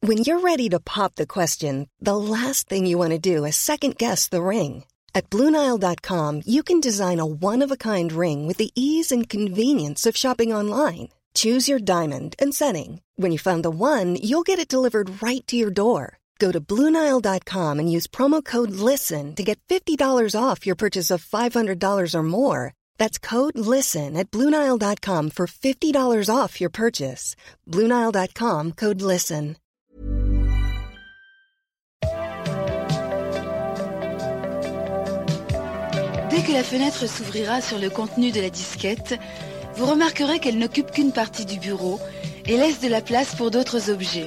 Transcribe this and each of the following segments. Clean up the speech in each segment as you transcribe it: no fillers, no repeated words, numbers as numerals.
When you're ready to pop the question, the last thing you want to do is second-guess the ring. At BlueNile.com, you can design a one-of-a-kind ring with the ease and convenience of shopping online. Choose your diamond and setting. When you find the one, you'll get it delivered right to your door. Go to BlueNile.com and use promo code LISTEN to get $50 off your purchase of $500 or more. That's code LISTEN at BlueNile.com for $50 off your purchase. BlueNile.com, code LISTEN. Dès que la fenêtre s'ouvrira sur le contenu de la disquette, vous remarquerez qu'elle n'occupe qu'une partie du bureau et laisse de la place pour d'autres objets.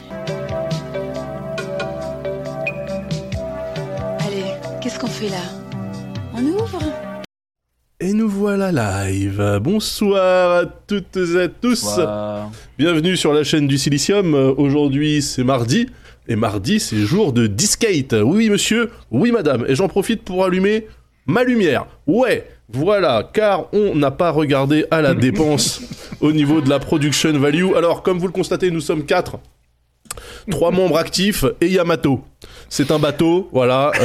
Allez, qu'est-ce qu'on fait là ? On ouvre ? Et nous voilà live. Bonsoir à toutes et à tous. Bonsoir. Bienvenue sur la chaîne du Silicium. Aujourd'hui, c'est mardi. Et mardi, c'est jour de Discate. Oui, monsieur. Oui, madame. Et j'en profite pour allumer ma lumière. Ouais, voilà. Car on n'a pas regardé à la dépense au niveau de la production value. Alors, comme vous le constatez, nous sommes 4. 3 membres actifs et Yamato. C'est un bateau, voilà.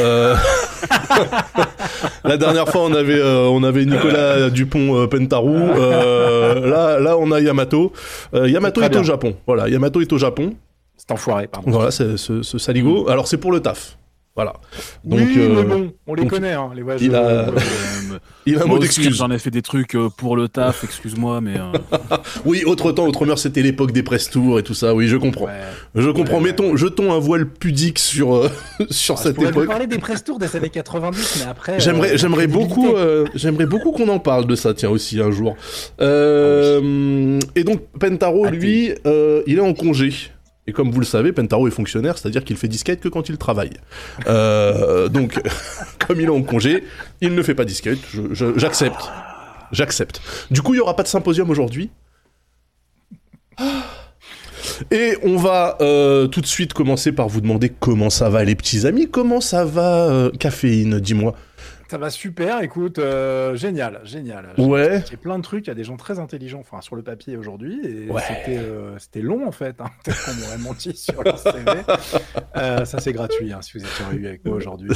La dernière fois, on avait Nicolas Dupont-Pentarou. Là, on a Yamato. Yamato est au Japon. Voilà, Yamato est au Japon. C'est enfoiré, pardon. Voilà, c'est ce saligo. Alors, c'est pour le taf. Voilà. Donc, oui, mais bon, on les connaît, hein, les voyageurs. Il a un mot d'excuse. J'en ai fait des trucs pour le taf, excuse-moi, mais... Oui, autre temps, autre mœurs, c'était l'époque des press tours et tout ça, oui, je comprends. Ouais. Je comprends, jetons un voile pudique sur cette époque. On va parler des press tours des années 90, mais après... J'aimerais beaucoup qu'on en parle de ça, tiens, aussi, un jour. Et donc, Pentaro, lui, il est en congé. Et comme vous le savez, Pentaro est fonctionnaire, c'est-à-dire qu'il fait disquette que quand il travaille. Donc, comme il est en congé, il ne fait pas disquette, j'accepte. Du coup, il n'y aura pas de symposium aujourd'hui. Et on va tout de suite commencer par vous demander comment ça va les petits amis, comment ça va Caféine, dis-moi. Ça va super, écoute, génial. Ouais. J'ai plein de trucs, il y a des gens très intelligents, enfin sur le papier aujourd'hui, et ouais. C'était long en fait, hein, peut-être qu'on m'aurait menti sur le CV. Ça c'est gratuit, hein, si vous êtes eu avec moi aujourd'hui.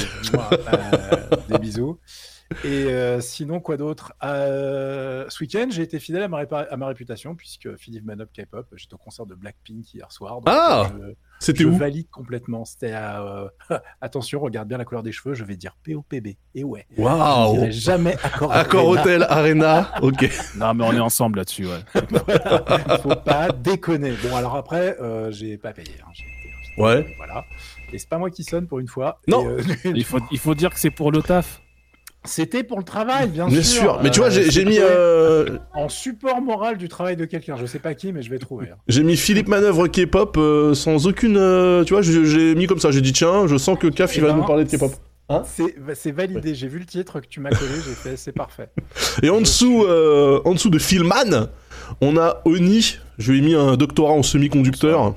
Des bisous. Et sinon, quoi d'autre ? Ce week-end, j'ai été fidèle à ma réputation, puisque Philippe Manop K-pop, j'étais au concert de Blackpink hier soir. Donc, c'était où ? Je valide complètement. C'était à... Attention, regarde bien la couleur des cheveux, je vais dire POPB. Et ouais. Waouh. Je dirais jamais Accord Hôtel Arena. Ok. Non, mais on est ensemble là-dessus, ouais. Voilà. Faut pas déconner. Bon, alors après, j'ai pas payé. Hein. Ouais. Voilà. Et c'est pas moi qui sonne pour une fois. Non. Et, il faut dire que c'est pour le taf. C'était pour le travail, bien sûr. Mais tu vois, j'ai mis... En support moral du travail de quelqu'un. Je sais pas qui, mais je vais trouver. Hein. J'ai mis Philippe Manœuvre K-pop sans aucune... tu vois, j'ai mis comme ça. J'ai dit, tiens, je sens que Caf, il va nous parler de K-pop. Hein, c'est validé. Ouais. J'ai vu le titre que tu m'as collé. J'ai fait, c'est parfait. Et en dessous de Philman, on a Oni. Je lui ai mis un doctorat en semi-conducteur.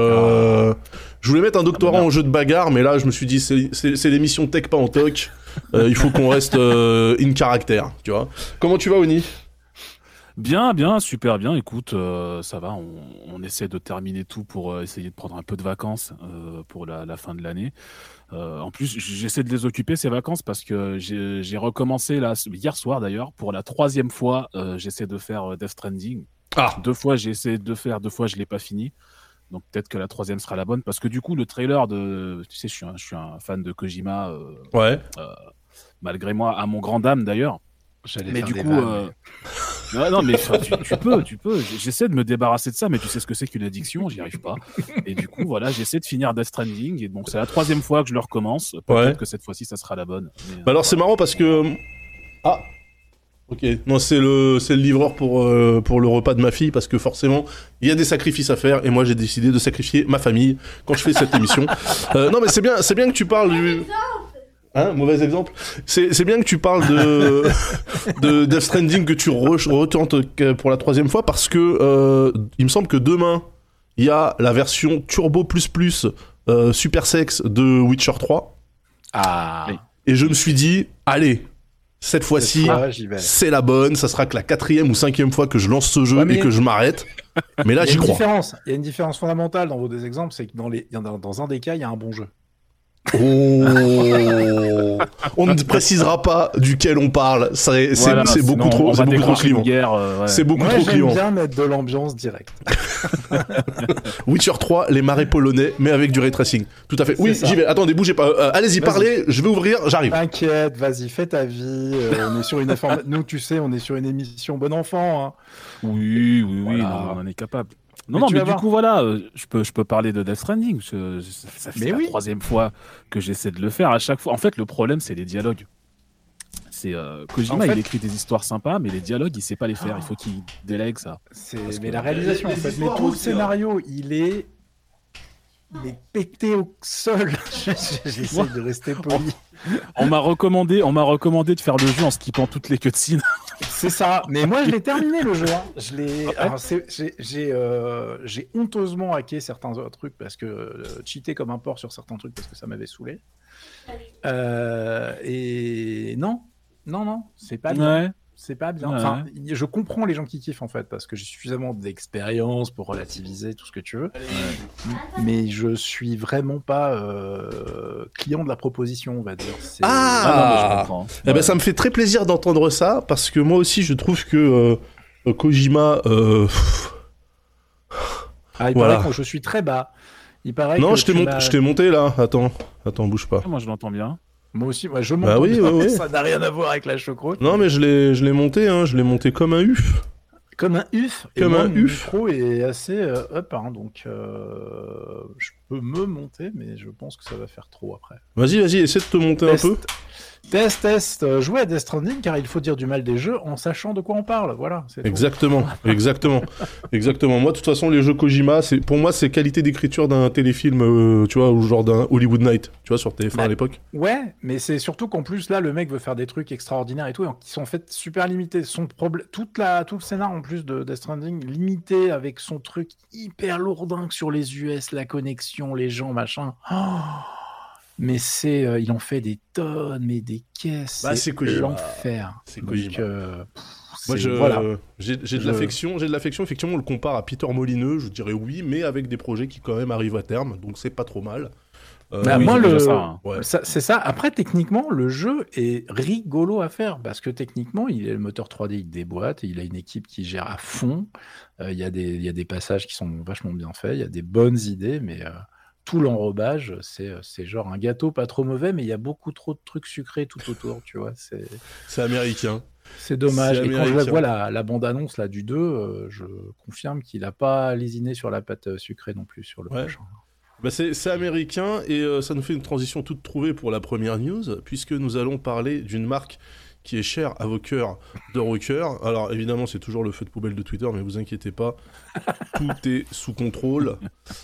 Je voulais mettre un doctorat en jeu de bagarre, mais là, je me suis dit, c'est l'émission Tech, pas en toc. Il faut qu'on reste in caractère, tu vois. Comment tu vas, Oni ? Bien, super bien. Écoute, ça va. On essaie de terminer tout pour essayer de prendre un peu de vacances pour la fin de l'année. En plus, j'essaie de les occuper ces vacances parce que j'ai recommencé là hier soir d'ailleurs pour la 3e fois. J'essaie de faire Death Stranding. 2 fois j'ai essayé de faire, 2 fois je l'ai pas fini. Donc peut-être que la 3e sera la bonne parce que du coup le trailer tu sais, je suis un fan de Kojima. Ouais. Malgré moi, à mon grand dame d'ailleurs. Mais du coup, non, mais tu peux. J'essaie de me débarrasser de ça, mais tu sais ce que c'est qu'une addiction, j'y arrive pas. Et du coup, voilà, j'essaie de finir Death Stranding. Et donc c'est la 3e fois que je le recommence. Peut-être que cette fois-ci, ça sera la bonne. Mais, alors c'est marrant parce que ok, non, c'est le livreur pour le repas de ma fille parce que forcément il y a des sacrifices à faire et moi j'ai décidé de sacrifier ma famille quand je fais cette émission. Non mais c'est bien que tu parles du... Hein, mauvais exemple. C'est bien que tu parles de Death Stranding que tu retentes pour la 3e fois parce que il me semble que demain il y a la version Turbo Super Sex de Witcher 3. Ah. Et je me suis dit allez. Cette fois-ci, j'y vais. c'est la bonne. Ça sera que la 4e ou 5e fois que je lance ce jeu et que je m'arrête. Mais là, j'y crois. Il y a une différence fondamentale dans vos deux exemples, c'est que dans un des cas, il y a un bon jeu. Oh. On ne précisera pas duquel on parle. C'est beaucoup trop clivant. C'est beaucoup trop clivant. J'aime bien mettre de l'ambiance directe. Witcher 3, les marais polonais, mais avec du ray tracing. Tout à fait. Oui, j'y vais. Attendez, bougez pas. Allez-y, parlez. Je vais ouvrir. J'arrive. T'inquiète, vas-y, fais ta vie. On est sur une nous, tu sais, on est sur une émission bon enfant. Hein. Oui, voilà. Non, on en est capable. Mais du coup, voilà, je peux parler de Death Stranding. Ça fait la 3e fois que j'essaie de le faire. À chaque fois, en fait, le problème, c'est les dialogues. C'est Kojima, il écrit des histoires sympas, mais les dialogues, il sait pas les faire. Il faut qu'il délègue ça. Mais la réalisation, en fait. Mais tout le scénario, il est pété au sol. J'essaie de rester poli. On m'a recommandé de faire le jeu en skippant toutes les cutscenes. C'est ça. Mais moi, je l'ai terminé le jeu. Alors, j'ai honteusement hacké certains trucs parce que cheaté comme un porc sur certains trucs parce que ça m'avait saoulé. Et non, c'est pas bien. Ouais. C'est pas bien. Enfin, je comprends les gens qui kiffent en fait parce que j'ai suffisamment d'expérience pour relativiser tout ce que tu veux. Mais je suis vraiment pas client de la proposition, on va dire. Mais je comprends. Eh ben, ça me fait très plaisir d'entendre ça parce que moi aussi je trouve que Kojima. Il paraît que je suis très bas. Il paraît non, je t'ai monté là. Attends, bouge pas. Moi je l'entends bien. Moi aussi, je m'entends bien. Ça n'a rien à voir avec la choucroute. Non, mais je l'ai monté, je l'ai monté comme un uf. Comme un uf. Comme un uf. Le micro est assez up, donc je peux me monter, mais je pense que ça va faire trop après. Vas-y, essaie de te monter un peu. Test. Jouez à Death Stranding, car il faut dire du mal des jeux en sachant de quoi on parle. Voilà. Exactement. Moi, de toute façon, les jeux Kojima, pour moi, c'est qualité d'écriture d'un téléfilm, tu vois, ou genre d'un Hollywood Night, tu vois, sur TF1 à l'époque. Ouais, mais c'est surtout qu'en plus, là, le mec veut faire des trucs extraordinaires et tout, qui sont en fait super limités. Tout le scénar, en plus de Death Stranding, limité avec son truc hyper lourdingue sur les US, la connexion, les gens, machin. Mais il en fait des tonnes, mais des caisses. C'est l'enfer. C'est Kojima. Moi, j'ai de l'affection. Effectivement, on le compare à Peter Molineux, je dirais oui, mais avec des projets qui quand même arrivent à terme, donc c'est pas trop mal. C'est ça. Après, techniquement, le jeu est rigolo à faire parce que techniquement, le moteur 3D il déboîte, et il a une équipe qui gère à fond. Il y a des passages qui sont vachement bien faits, il y a des bonnes idées, mais tout l'enrobage, c'est genre un gâteau pas trop mauvais, mais il y a beaucoup trop de trucs sucrés tout autour, tu vois. C'est américain. C'est dommage. Et quand je vois la bande-annonce là, du 2, je confirme qu'il n'a pas lésiné sur la pâte sucrée non plus sur le prochain. C'est américain et ça nous fait une transition toute trouvée pour la première news, puisque nous allons parler d'une marque qui est chère à vos cœurs de rockers. Alors évidemment, c'est toujours le feu de poubelle de Twitter, mais vous inquiétez pas, tout est sous contrôle.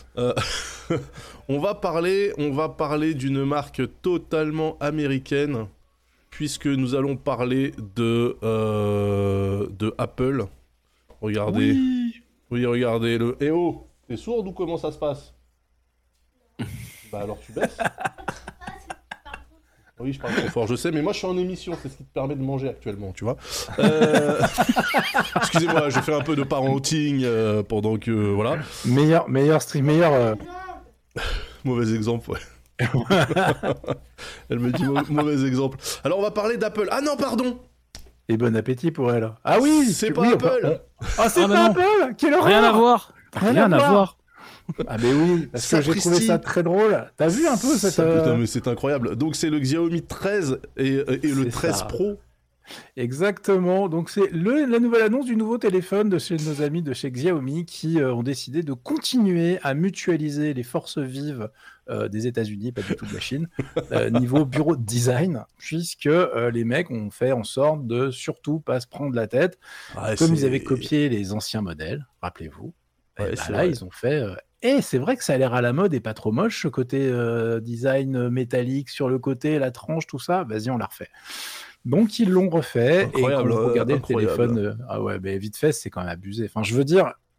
On va parler d'une marque totalement américaine, puisque nous allons parler de Apple. Regardez. Oui, regardez le. Eh oh, t'es sourde ou comment ça se passe? Bah alors tu baisses. Oui, je parle trop fort, je sais, mais moi je suis en émission, c'est ce qui te permet de manger actuellement, tu vois. Excusez-moi, je fais un peu de parenting pendant que voilà. Meilleur stream, Mauvais exemple, ouais. Elle me dit mauvais exemple. Alors on va parler d'Apple. Ah non, pardon. Et bon appétit pour elle. Ah oui, c'est pas Apple. C'est pas Apple. Quelle horreur. Rien à voir. Ah mais oui, parce que j'ai trouvé ça très drôle. T'as vu un peu cette... Putain, mais c'est incroyable. Donc c'est le Xiaomi 13 et le 13 Pro. Exactement. Donc c'est la nouvelle annonce du nouveau téléphone de chez nos amis de chez Xiaomi qui ont décidé de continuer à mutualiser les forces vives des États-Unis, pas du tout de la Chine, niveau bureau de design, puisque les mecs ont fait en sorte de surtout pas se prendre la tête, comme ils avaient copié les anciens modèles, rappelez-vous. Là, ils ont fait... c'est vrai que ça a l'air à la mode et pas trop moche, ce côté design métallique sur le côté, la tranche, tout ça. Vas-y, on l'a refait. Donc, ils l'ont refait. Incroyable, et quand vous regardez le téléphone... vite fait, c'est quand même abusé. Enfin, je veux dire,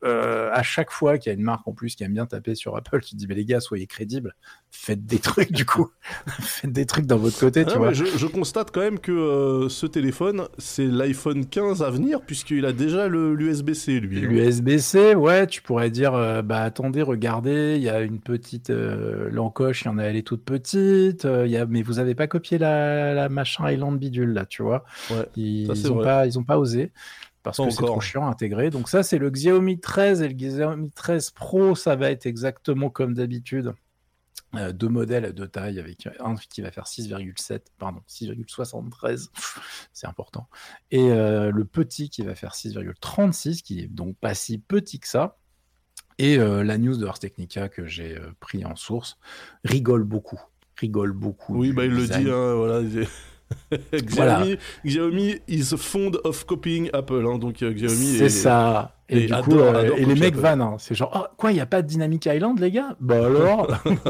à chaque fois qu'il y a une marque en plus qui aime bien taper sur Apple, qui dit mais les gars, soyez crédibles, faites des trucs du coup, faites des trucs dans votre côté, tu vois. Je constate quand même que ce téléphone, c'est l'iPhone 15 à venir puisqu'il a déjà l'USB-C lui. L'USB-C, ouais, tu pourrais dire attendez, regardez, il y a une petite l'encoche, elle est toute petite, mais vous avez pas copié la machin Island bidule là, tu vois. Ouais, ils ont pas osé. Parce que c'est trop chiant à intégrer. Donc ça, c'est le Xiaomi 13 et le Xiaomi 13 Pro, ça va être exactement comme d'habitude. 2 modèles de taille, avec un qui va faire 6,73, c'est important. Et le petit qui va faire 6,36, qui est donc pas si petit que ça. Et la news de Ars Technica que j'ai pris en source rigole beaucoup. Oui, il le dit, voilà. Xiaomi is fond of copying Apple, hein, donc Xiaomi c'est ça. Et du coup, et les mecs vannent, hein. C'est genre, quoi, il n'y a pas de Dynamic Island, les gars? Bah alors,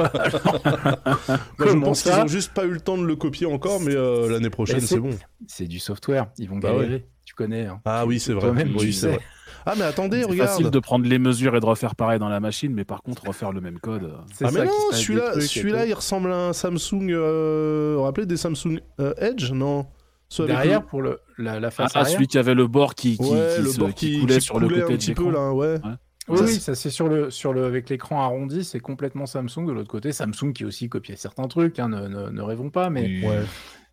je pense qu'ils n'ont juste pas eu le temps de le copier encore, mais l'année prochaine, c'est bon. C'est du software, ils vont galérer, ouais. Tu connais. Hein. Ah oui, c'est vrai. Toi-même, oui, c'est vrai. Ah mais attendez, regarde. C'est facile de prendre les mesures et de refaire pareil dans la machine, mais par contre refaire le même code. Ah mais non, celui-là, il ressemble à un Samsung. Vous vous rappelez des Samsung Edge, non? Derrière pour la face arrière. Celui qui avait le bord qui coulait sur le côté de l'écran. Là, ouais. Oui, ça c'est sur le avec l'écran arrondi, c'est complètement Samsung. De l'autre côté, Samsung qui aussi copiait certains trucs. Hein, ne rêvons pas, mais. Ouais.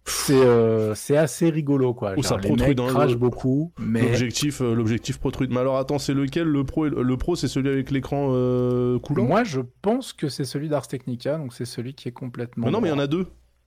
C'est assez rigolo quoi. Ça protrude, crache beaucoup, mais l'objectif protrude. Mais alors attends, c'est lequel le Pro, c'est celui avec l'écran coulant? Moi je pense que c'est celui d'Ars Technica, donc c'est celui qui est complètement. Mais non, mais il y en a deux.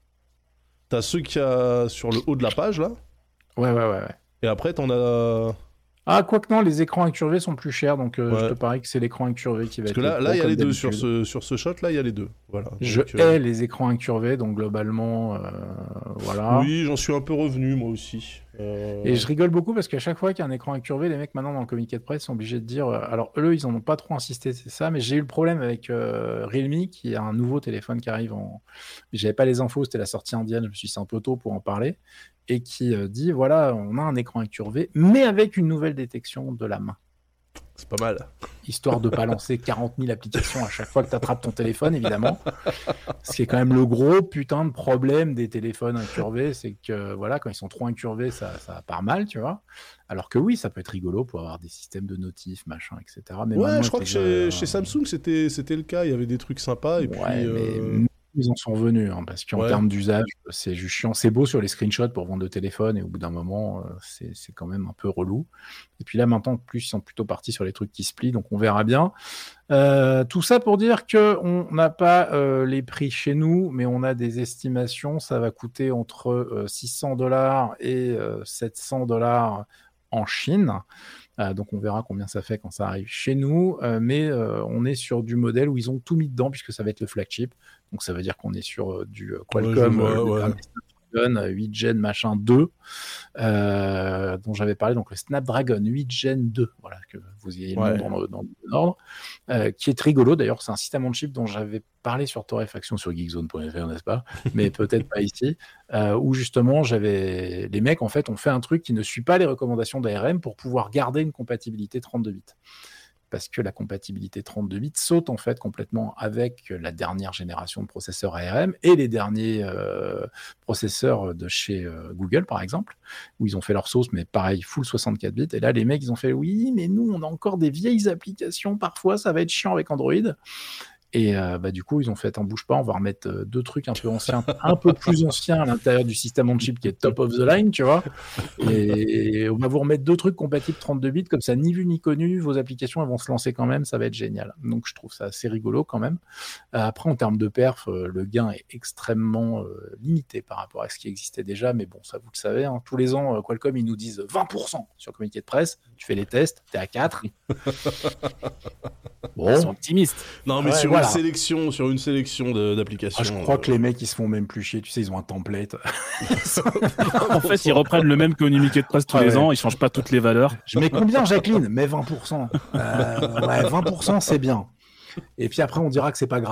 T'as ceux qu'il y a sur le haut de la page là. Ouais. Et après t'en as. Ah, quoique non, les écrans incurvés sont plus chers, donc je te parie que c'est l'écran incurvé qui va être. Parce que là, il y a les deux sur ce shot, là, il y a les deux. Voilà. Je hais les écrans incurvés, donc globalement, voilà. Oui, j'en suis un peu revenu, moi aussi. Et je rigole beaucoup parce qu'à chaque fois qu'il y a un écran incurvé, les mecs, maintenant, dans le communiqué de presse, sont obligés de dire... alors, eux, ils en ont pas trop insisté, c'est ça, mais j'ai eu le problème avec Realme, qui a un nouveau téléphone qui arrive en... J'avais pas les infos, c'était la sortie indienne, je me suis dit, c'est un peu tôt pour en parler. Et qui dit, voilà, on a un écran incurvé, mais avec une nouvelle détection de la main. C'est pas mal. Histoire de pas lancer 40 000 applications à chaque fois que tu attrapes ton téléphone, évidemment. Ce qui est quand même le gros putain de problème des téléphones incurvés, c'est que, voilà, quand ils sont trop incurvés, ça part mal, tu vois. Alors que oui, ça peut être rigolo pour avoir des systèmes de notifs, machin, etc. Mais ouais, je crois que chez Samsung, c'était le cas. Il y avait des trucs sympas, et puis... mais... Ils en sont revenus, hein, parce qu'en termes d'usage, c'est juste chiant. C'est beau sur les screenshots pour vendre le téléphone, et au bout d'un moment, c'est quand même un peu relou. Et puis là, maintenant, plus ils sont plutôt partis sur les trucs qui se plient, donc on verra bien. Tout ça pour dire qu'on n'a pas les prix chez nous, mais on a des estimations. Ça va coûter entre $600 et $700 en Chine. Donc on verra combien ça fait quand ça arrive chez nous, mais on est sur du modèle où ils ont tout mis dedans puisque ça va être le flagship, donc ça veut dire qu'on est sur du Qualcomm 8 Gen machin 2 dont j'avais parlé, donc le Snapdragon 8 Gen 2, voilà, que vous ayez le nom dans l'ordre, qui est rigolo d'ailleurs. C'est un système on chip dont j'avais parlé sur Torréfaction sur geekzone.fr, n'est-ce pas, mais peut-être pas ici, où justement les mecs en fait ont fait un truc qui ne suit pas les recommandations d'ARM pour pouvoir garder une compatibilité 32 bits. Parce que la compatibilité 32 bits saute en fait complètement avec la dernière génération de processeurs ARM et les derniers processeurs de chez Google par exemple, où ils ont fait leur sauce, mais pareil, full 64 bits. Et là, les mecs, ils ont fait oui, mais nous, on a encore des vieilles applications, parfois, ça va être chiant avec Android. Et du coup, ils ont fait, en bouge pas, on va remettre deux trucs un peu anciens, un peu plus anciens à l'intérieur du système on chip qui est top of the line, tu vois. Et on va vous remettre deux trucs compatibles 32 bits, comme ça, ni vu ni connu, vos applications, elles vont se lancer quand même, ça va être génial. Donc, je trouve ça assez rigolo quand même. Après, en termes de perf, le gain est extrêmement limité par rapport à ce qui existait déjà, mais bon, ça, vous le savez, hein, tous les ans, Qualcomm, ils nous disent 20% sur le communiqué de presse, tu fais les tests, t'es à 4. Bon. Ils sont optimistes. Non, mais sur une sélection d'applications. Je crois que les mecs, ils se font même plus chier. Tu sais, ils ont un template. En fait, ils reprennent le même communiqué de presse tous les ans. Ils changent pas toutes les valeurs. Je mets combien, Jacqueline? Mais 20%. 20%, c'est bien. Et puis après, on dira que c'est pas grave.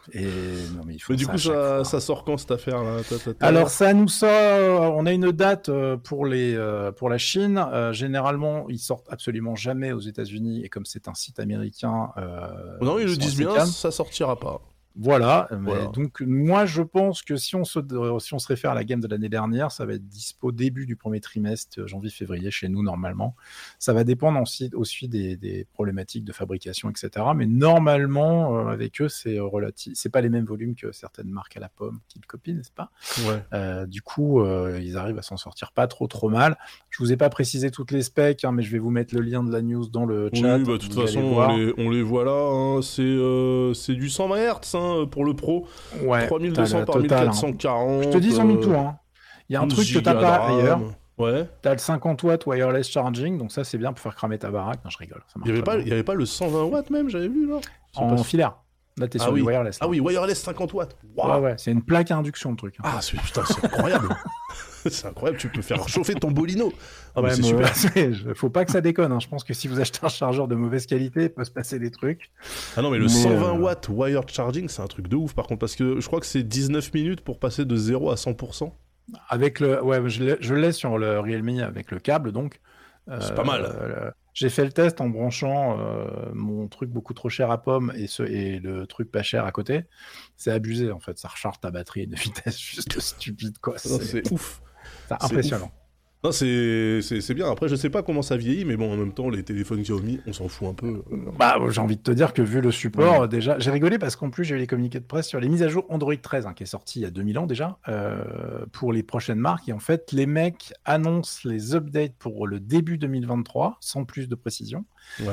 Et non, mais il faut Mais du ça coup, à chaque fois. ça sort quand cette affaire-là? Alors ça nous sort, on a une date pour la Chine. Généralement, ils sortent absolument jamais aux États-Unis et comme c'est un site américain, Non, ils le sont disent assez bien, calmes. ça sortira pas. Voilà, Voilà. donc moi je pense que si on se réfère à la gamme de l'année dernière, ça va être dispo début du premier trimestre, janvier-février chez nous normalement. Ça va dépendre aussi des problématiques de fabrication, etc. Mais normalement, avec eux, c'est relatif. C'est pas les mêmes volumes que certaines marques à la pomme qui le copient, n'est-ce pas? Ouais. Du coup, ils arrivent à s'en sortir pas trop mal. Je vous ai pas précisé toutes les specs, hein, mais je vais vous mettre le lien de la news dans le chat. Oui, bah, de toute Vous allez façon, voir. on les voit là. Hein. C'est du 120 Hz pour le Pro. Ouais, 3200 t'as par le total, hein. 1440. Je te dis, ils ont mis tout, hein. Il y a un 12 truc que t'as gigas pas de ailleurs. RAM. Ouais. T'as le 50 watts wireless charging, donc ça c'est bien pour faire cramer ta baraque. Non, je rigole. Ça marche Il très bien. y avait pas le 120 watts même, j'avais vu là. En filaire. Là, t'es sur du wireless. Là. Ah oui, wireless 50 watts. Ouais, Waouh. ouais, c'est une plaque à induction le truc. Ah, putain, c'est incroyable. C'est incroyable, tu peux faire chauffer ton bolino. Ah, mais Ouais, c'est super. faut pas que ça déconne. Hein. Je pense que si vous achetez un chargeur de mauvaise qualité, il peut se passer des trucs. Ah non, mais le 120 watts wired charging, c'est un truc de ouf par contre, parce que je crois que c'est 19 minutes pour passer de 0 à 100%. Avec je l'ai sur le Realme avec le câble, donc. C'est pas mal. J'ai fait le test en branchant mon truc beaucoup trop cher à pomme et le truc pas cher à côté. C'est abusé en fait, ça recharge ta batterie de vitesse juste stupide quoi. C'est ouf. C'est impressionnant. Non, c'est bien. Après, je sais pas comment ça vieillit, mais bon, en même temps, les téléphones Xiaomi, on s'en fout un peu. Bah, j'ai envie de te dire que vu le support, déjà, j'ai rigolé parce qu'en plus, j'ai eu les communiqués de presse sur les mises à jour Android 13, qui est sorti il y a 2000 ans déjà, pour les prochaines marques. Et en fait, les mecs annoncent les updates pour le début 2023, sans plus de précision,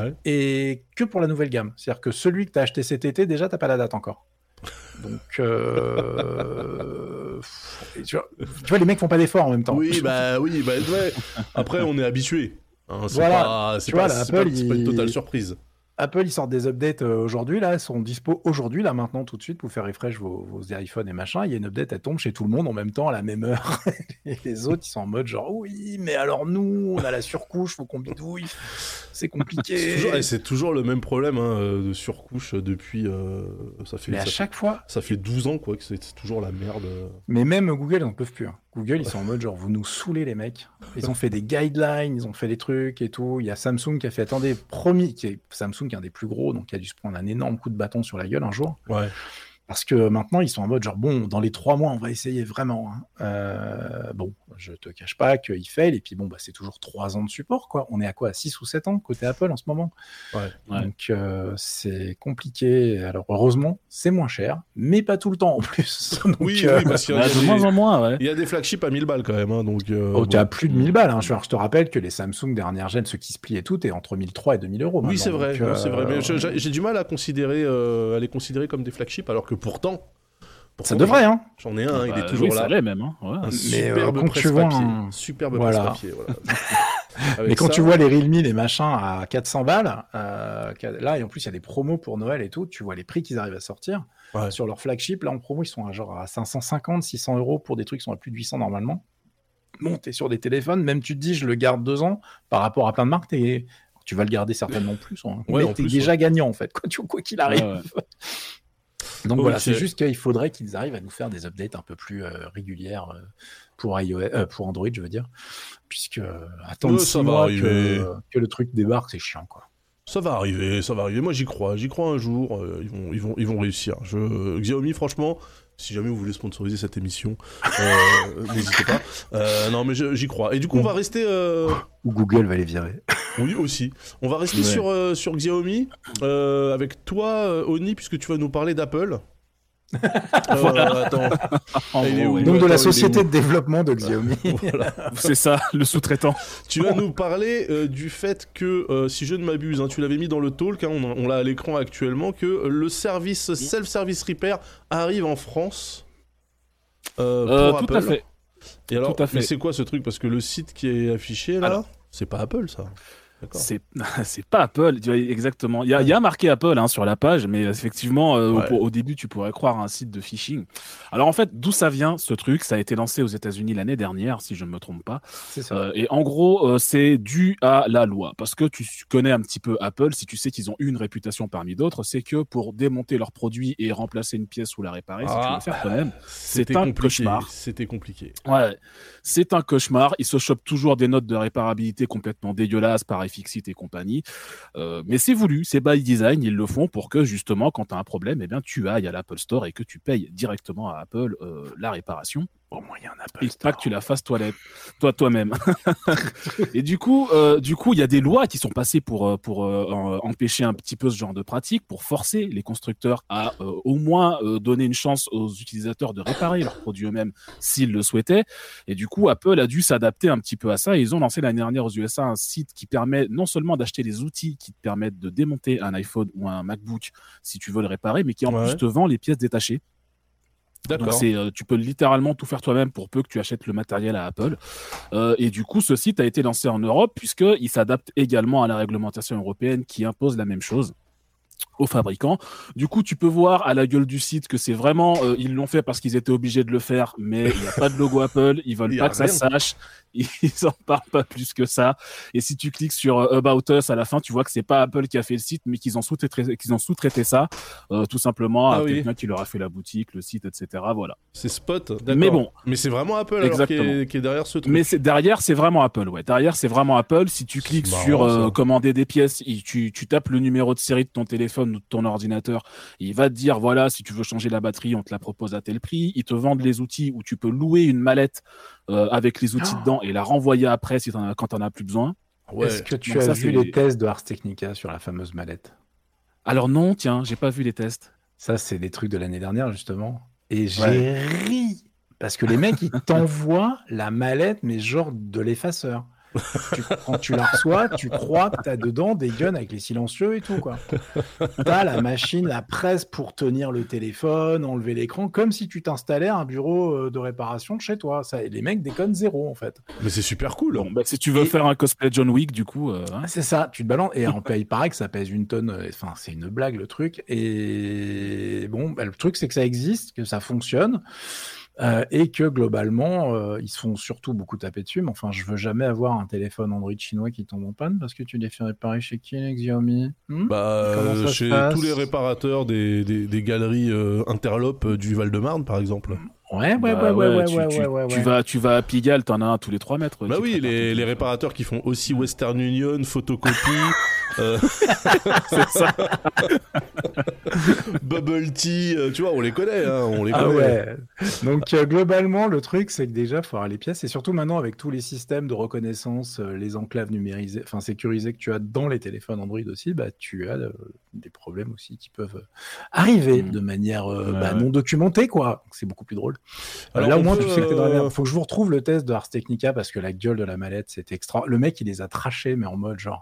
et que pour la nouvelle gamme. C'est-à-dire que celui que tu as acheté cet été, déjà, tu n'as pas la date encore. Donc, tu vois, les mecs font pas d'efforts en même temps. Oui, ouais. Après, on est habitué. Hein, c'est voilà. pas une totale surprise. Apple, ils sortent des updates aujourd'hui, là, elles sont dispo aujourd'hui, là, maintenant, tout de suite, pour faire refresh vos iPhones et machin. Il y a une update, elle tombe chez tout le monde en même temps, à la même heure. Et les autres, ils sont en mode genre, oui, mais alors nous, on a la surcouche, faut qu'on bidouille. C'est compliqué. C'est toujours le même problème de surcouche depuis. Mais à chaque fois. Ça fait 12 ans, quoi, que c'est toujours la merde. Mais même Google, ils n'en peuvent plus. Hein. Google, ils sont en mode genre, vous nous saoulez, les mecs. Ils ont fait des guidelines, ils ont fait des trucs et tout. Il y a Samsung qui a fait, Samsung qui est un des plus gros, donc qui a dû se prendre un énorme coup de bâton sur la gueule un jour. Ouais. Parce que maintenant, ils sont en mode genre, bon, dans les 3 mois, on va essayer vraiment. Bon, je te cache pas qu'ils fail, et puis bon, bah, c'est toujours 3 ans de support, quoi. On est à quoi, 6 ou 7 ans côté Apple en ce moment. Ouais. Donc, c'est compliqué. Alors, heureusement, c'est moins cher, mais pas tout le temps en plus. Donc, oui, parce qu'il y a de moins en moins, ouais. Il y a des flagships à 1000 balles quand même. Hein, donc, tu as plus de 1000 balles. Hein. Je te rappelle que les Samsung dernière gène, ceux qui se plient et tout, t'es entre 1003 et 2000 euros. Oui, c'est vrai. Donc, c'est vrai. Mais j'ai du mal à les considérer comme des flagships, alors que pourtant ça devrait, hein. J'en ai un, il est toujours là. Ça l'est même, hein. Ouais. Un superbe presse-papier. Superbe presse-papier, voilà. Mais quand tu vois les Realme, les machins à 400 balles, là, et en plus, il y a des promos pour Noël et tout, tu vois les prix qu'ils arrivent à sortir. Ouais. Sur leur flagship, là, en promo, ils sont à 550, 600 euros pour des trucs qui sont à plus de 800 normalement. Bon, t'es sur des téléphones, même tu te dis, je le garde 2 ans, par rapport à plein de marques, tu vas le garder certainement plus. Hein. Ouais, mais t'es déjà gagnant, en fait, quoi qu'il arrive. Ouais. Donc voilà, c'est juste qu'il faudrait qu'ils arrivent à nous faire des updates un peu plus régulières pour Android, je veux dire, puisque attendre 6 mois que le truc débarque, c'est chiant, quoi. Ça va arriver. Moi, j'y crois un jour. Ils vont réussir. Xiaomi, franchement, si jamais vous voulez sponsoriser cette émission, n'hésitez pas. Non, mais j'y crois. Et du coup, on va rester. Ou Google va les virer. Oui, aussi. On va rester sur Xiaomi avec toi, Oni, puisque tu vas nous parler d'Apple. Attends. Donc de la société de développement de Xiaomi. Voilà. C'est ça, le sous-traitant. Tu vas nous parler du fait que, si je ne m'abuse, tu l'avais mis dans le talk, on l'a à l'écran actuellement, que le service self-service repair arrive en France pour Apple. Tout à fait. Et alors, tout à fait. mais c'est quoi ce truc? Parce que le site qui est affiché là, c'est pas Apple, ça. D'accord. C'est pas Apple, tu vois, exactement. Il y a marqué Apple sur la page, mais effectivement, au début, tu pourrais croire à un site de phishing. Alors en fait, d'où ça vient ce truc? Ça a été lancé aux États-Unis l'année dernière, si je ne me trompe pas. C'est ça. Et en gros, c'est dû à la loi. Parce que tu connais un petit peu Apple, si tu sais qu'ils ont une réputation parmi d'autres, c'est que pour démonter leurs produits et remplacer une pièce ou la réparer, si tu veux le faire toi-même, c'est un cauchemar. C'était compliqué. Ouais, c'est un cauchemar. Ils se chopent toujours des notes de réparabilité complètement dégueulasses par iFixit et compagnie. Mais c'est voulu, c'est by design. Ils le font pour que justement, quand tu as un problème, eh bien, tu ailles à l'Apple Store et que tu payes directement à Apple la réparation. Au moins, il y a un Apple Et Store. pas que tu la fasses toi-même. Et du coup, il y a des lois qui sont passées pour empêcher un petit peu ce genre de pratique, pour forcer les constructeurs à au moins donner une chance aux utilisateurs de réparer leurs produits eux-mêmes s'ils le souhaitaient. Et du coup, Apple a dû s'adapter un petit peu à ça. Et ils ont lancé l'année dernière aux USA un site qui permet non seulement d'acheter des outils qui te permettent de démonter un iPhone ou un MacBook si tu veux le réparer, mais qui en plus te vend les pièces détachées. D'accord. Donc tu peux littéralement tout faire toi-même pour peu que tu achètes le matériel à Apple. Et du coup, ce site a été lancé en Europe puisqu'il s'adapte également à la réglementation européenne qui impose la même chose aux fabricants. Du coup, tu peux voir à la gueule du site que c'est vraiment, ils l'ont fait parce qu'ils étaient obligés de le faire, mais il n'y a pas de logo Apple, ils veulent pas que ça se sache, ils en parlent pas plus que ça. Et si tu cliques sur About Us à la fin, tu vois que c'est pas Apple qui a fait le site, mais qu'ils ont sous-traité ça, tout simplement à quelqu'un qui leur a fait la boutique, le site, etc. Voilà. C'est Spot, d'accord. Mais bon. Mais c'est vraiment Apple alors qui est derrière ce truc. Mais derrière, c'est vraiment Apple, ouais. Derrière, c'est vraiment Apple. Si tu cliques sur commander des pièces, tu tapes le numéro de série de ton téléphone ou de ton ordinateur, il va te dire, voilà, si tu veux changer la batterie, on te la propose à tel prix. Ils te vendent les outils où tu peux louer une mallette avec les outils dedans et la renvoyer après quand t'en as plus besoin. Ouais. Est-ce que tu as vu les tests de Ars Technica sur la fameuse mallette? Alors non, tiens, j'ai pas vu les tests. Ça, c'est des trucs de l'année dernière, justement. Et j'ai ri. Parce que les mecs, ils t'envoient la mallette, mais genre de l'effaceur. Quand tu la reçois, tu crois que t'as dedans des guns avec les silencieux et tout, quoi. T'as la machine, la presse pour tenir le téléphone, enlever l'écran, comme si tu t'installais un bureau de réparation chez toi. Ça, et les mecs déconnent zéro, en fait. Mais c'est super cool. Bon, si tu veux faire un cosplay John Wick, du coup... C'est ça, tu te balances. Et il paraît que ça pèse 1 tonne. Enfin, c'est une blague, le truc. Et bon, le truc, c'est que ça existe, que ça fonctionne. Et que globalement, ils se font surtout beaucoup taper dessus. Mais enfin, je veux jamais avoir un téléphone Android chinois qui tombe en panne parce que tu les fais réparer chez qui, les Xiaomi chez tous les réparateurs des galeries Interlope du Val-de-Marne, par exemple. Ouais. Tu vas à Pigalle, t'en as un tous les 3 mètres. Bah oui, les réparateurs qui font aussi Western Union, photocopie. C'est ça. Bubble Tea, tu vois, on les connaît. Ouais. Donc globalement, le truc, c'est que déjà, il faut avoir les pièces. Et surtout maintenant, avec tous les systèmes de reconnaissance, les enclaves numérisées, enfin sécurisées que tu as dans les téléphones Android aussi, bah, tu as des problèmes aussi qui peuvent arriver de manière non documentée, quoi. Donc, c'est beaucoup plus drôle. Alors, là, au moins, tu sais que t'es dans la merde. Faut que je vous retrouve le test de Ars Technica parce que la gueule de la mallette, c'était extra. Le mec, il les a trachés, mais en mode genre...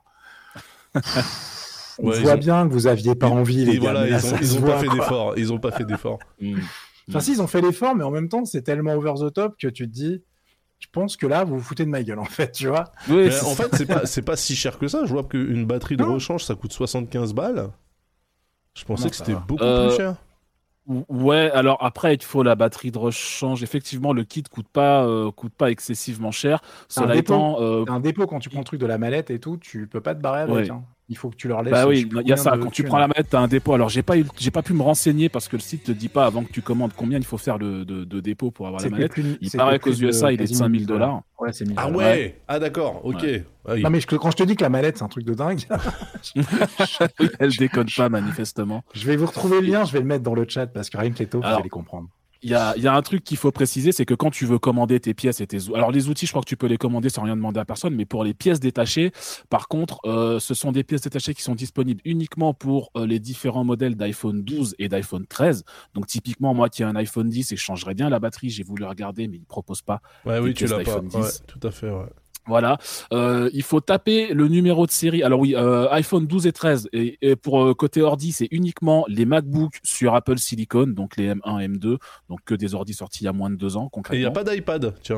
On voit bien que vous aviez pas envie, les gars. Voilà, ils ont pas fait d'effort. Ils ont pas fait d'effort. Enfin, si, ils ont fait l'effort, mais en même temps, c'est tellement over the top que tu te dis, je pense que là, vous vous foutez de ma gueule, en fait, tu vois. Oui, en fait, c'est pas si cher que ça. Je vois qu'une batterie de rechange, ça coûte 75 balles. Je pensais que c'était beaucoup plus cher. Ouais, alors après, il faut la batterie de rechange. Effectivement, le kit coûte pas excessivement cher. Cela étant, un dépôt, quand tu prends le truc de la mallette et tout, tu peux pas te barrer avec. Ouais. Hein. Il faut que tu leur laisses. Bah oui, il y a ça. Quand tu prends la mallette, t'as un dépôt. Alors, j'ai pas pu me renseigner parce que le site te dit pas avant que tu commandes combien il faut faire de dépôt pour avoir la mallette. Il paraît qu'aux USA, il est de $5,000. Ouais, c'est 1 000 Ah ouais. Ah d'accord, ok. Ouais. Non mais quand je te dis que la mallette, c'est un truc de dingue. Elle déconne pas, manifestement. Je vais vous retrouver le lien, je vais le mettre dans le chat parce que rien que les taupes, vous allez comprendre. Il y a un truc qu'il faut préciser, c'est que quand tu veux commander tes pièces et alors les outils, je crois que tu peux les commander sans rien demander à personne, mais pour les pièces détachées, par contre, ce sont des pièces détachées qui sont disponibles uniquement pour les différents modèles d'iPhone 12 et d'iPhone 13. Donc typiquement, moi qui ai un iPhone 10 et je changerais bien la batterie, j'ai voulu regarder, mais ils proposent pas. Ouais, oui, tu l'as pas. 10. Ouais, tout à fait, ouais. Voilà, il faut taper le numéro de série. Alors oui, iPhone 12 et 13. Et pour côté ordi, c'est uniquement les MacBook sur Apple Silicon, donc les M1, M2, donc que des ordis sortis il y a moins de 2 ans, concrètement. Et il n'y a pas d'iPad, tiens.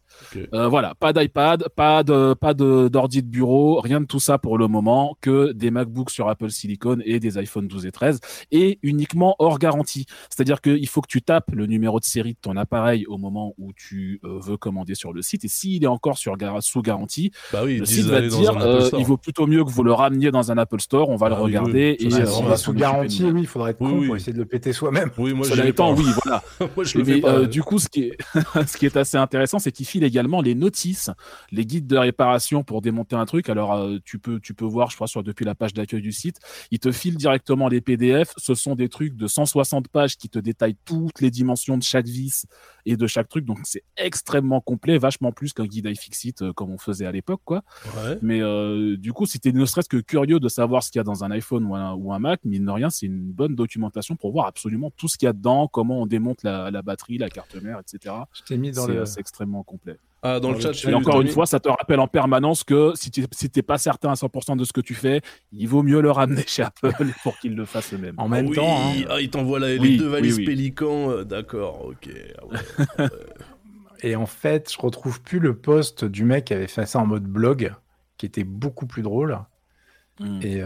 Voilà, pas d'iPad, pas d'ordi de bureau, rien de tout ça pour le moment, que des MacBooks sur Apple Silicon et des iPhone 12 et 13, et uniquement hors garantie. C'est-à-dire qu'il faut que tu tapes le numéro de série de ton appareil au moment où tu veux commander sur le site, et s'il est encore sous garantie, le site va te dire il vaut plutôt mieux que vous le rameniez dans un Apple Store, on va le regarder. Et on va sous garantie, il faudrait être con pour essayer de le péter soi-même. Oui, moi je l'ai pas. Oui, voilà. Moi, je le fais pas. Du coup, ce qui est assez intéressant, c'est qu'il file également les notices, les guides de réparation pour démonter un truc. Alors, tu peux voir, je crois, depuis la page d'accueil du site, il te file directement les PDF. Ce sont des trucs de 160 pages qui te détaillent toutes les dimensions de chaque vis et de chaque truc. Donc, c'est extrêmement complet, vachement plus qu'un guide iFixit comme on faisait à l'époque, quoi. Ouais. Mais du coup, si t'es ne serait-ce que curieux de savoir ce qu'il y a dans un iPhone ou un Mac, mine de rien, c'est une bonne documentation pour voir absolument tout ce qu'il y a dedans, comment on démonte la batterie, la carte mère, etc. Je t'ai mis c'est extrêmement complet. Ah, dans le chat. Et encore une fois, ça te rappelle en permanence que si t'es pas certain à 100% de ce que tu fais, il vaut mieux le ramener chez Apple pour qu'ils le fassent eux-mêmes. En même temps, il t'envoie les deux valises Pélican. D'accord, ok. Ah ouais. Et en fait, je retrouve plus le post du mec qui avait fait ça en mode blog, qui était beaucoup plus drôle. Et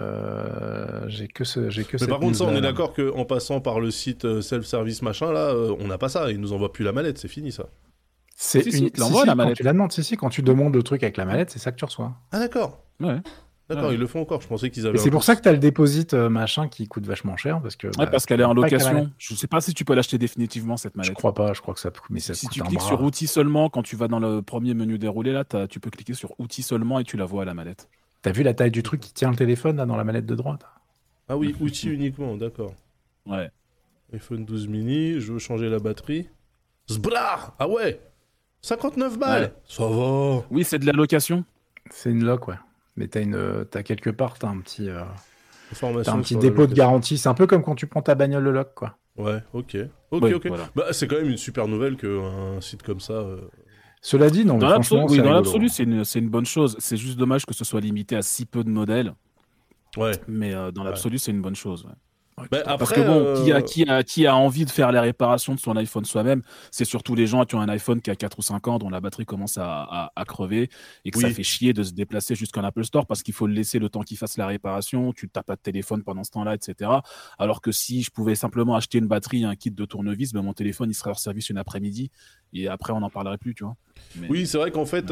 j'ai que Mais par contre, ça, on est d'accord qu'en passant par le site self-service machin, là, on n'a pas ça. Ils nous envoient plus la mallette, c'est fini ça. C'est la mallette. Quand tu la demandes, quand tu demandes le truc avec la mallette, c'est ça que tu reçois. Ah d'accord. Ouais. D'accord, ils le font encore. Je pensais qu'ils avaient. Et c'est pour ça que tu as le déposit machin qui coûte vachement cher parce que. Parce qu'elle est en location. Je sais pas si tu peux l'acheter définitivement cette mallette. Je crois pas. Je crois que ça coûte. Mais ça si coûte tu cliques sur outils seulement, quand tu vas dans le premier menu déroulé là, tu peux cliquer sur outils seulement et tu la vois à la mallette. T'as vu la taille du truc qui tient le téléphone là dans la manette de droite? Ah oui, outils uniquement, d'accord. Ouais. iPhone 12 mini, je veux changer la batterie. Zbra! Ah ouais! 59 balles! Ouais. Ça va! Oui, c'est de la location. C'est une loc, ouais. Mais t'as quelque part, t'as un petit t'as dépôt de garantie. C'est un peu comme quand tu prends ta bagnole le loc, quoi. Ouais, ok. Voilà. Bah, c'est quand même une super nouvelle qu'un site comme ça... Cela dit, non, mais franchement, dans l'absolu, c'est une bonne chose. C'est juste dommage que ce soit limité à si peu de modèles. Ouais. Mais dans l'absolu, c'est une bonne chose. Ouais. Bah, après, parce que bon, qui a envie de faire les réparations de son iPhone soi-même, c'est surtout les gens qui ont un iPhone qui a 4 ou 5 ans, dont la batterie commence à crever et que ça fait chier de se déplacer jusqu'en Apple Store parce qu'il faut le laisser le temps qu'il fasse la réparation, tu t'as pas de téléphone pendant ce temps-là, etc. Alors que si je pouvais simplement acheter une batterie et un kit de tournevis, mon téléphone il serait hors service une après-midi et après on n'en parlerait plus, tu vois. Mais... Oui, c'est vrai qu'en fait,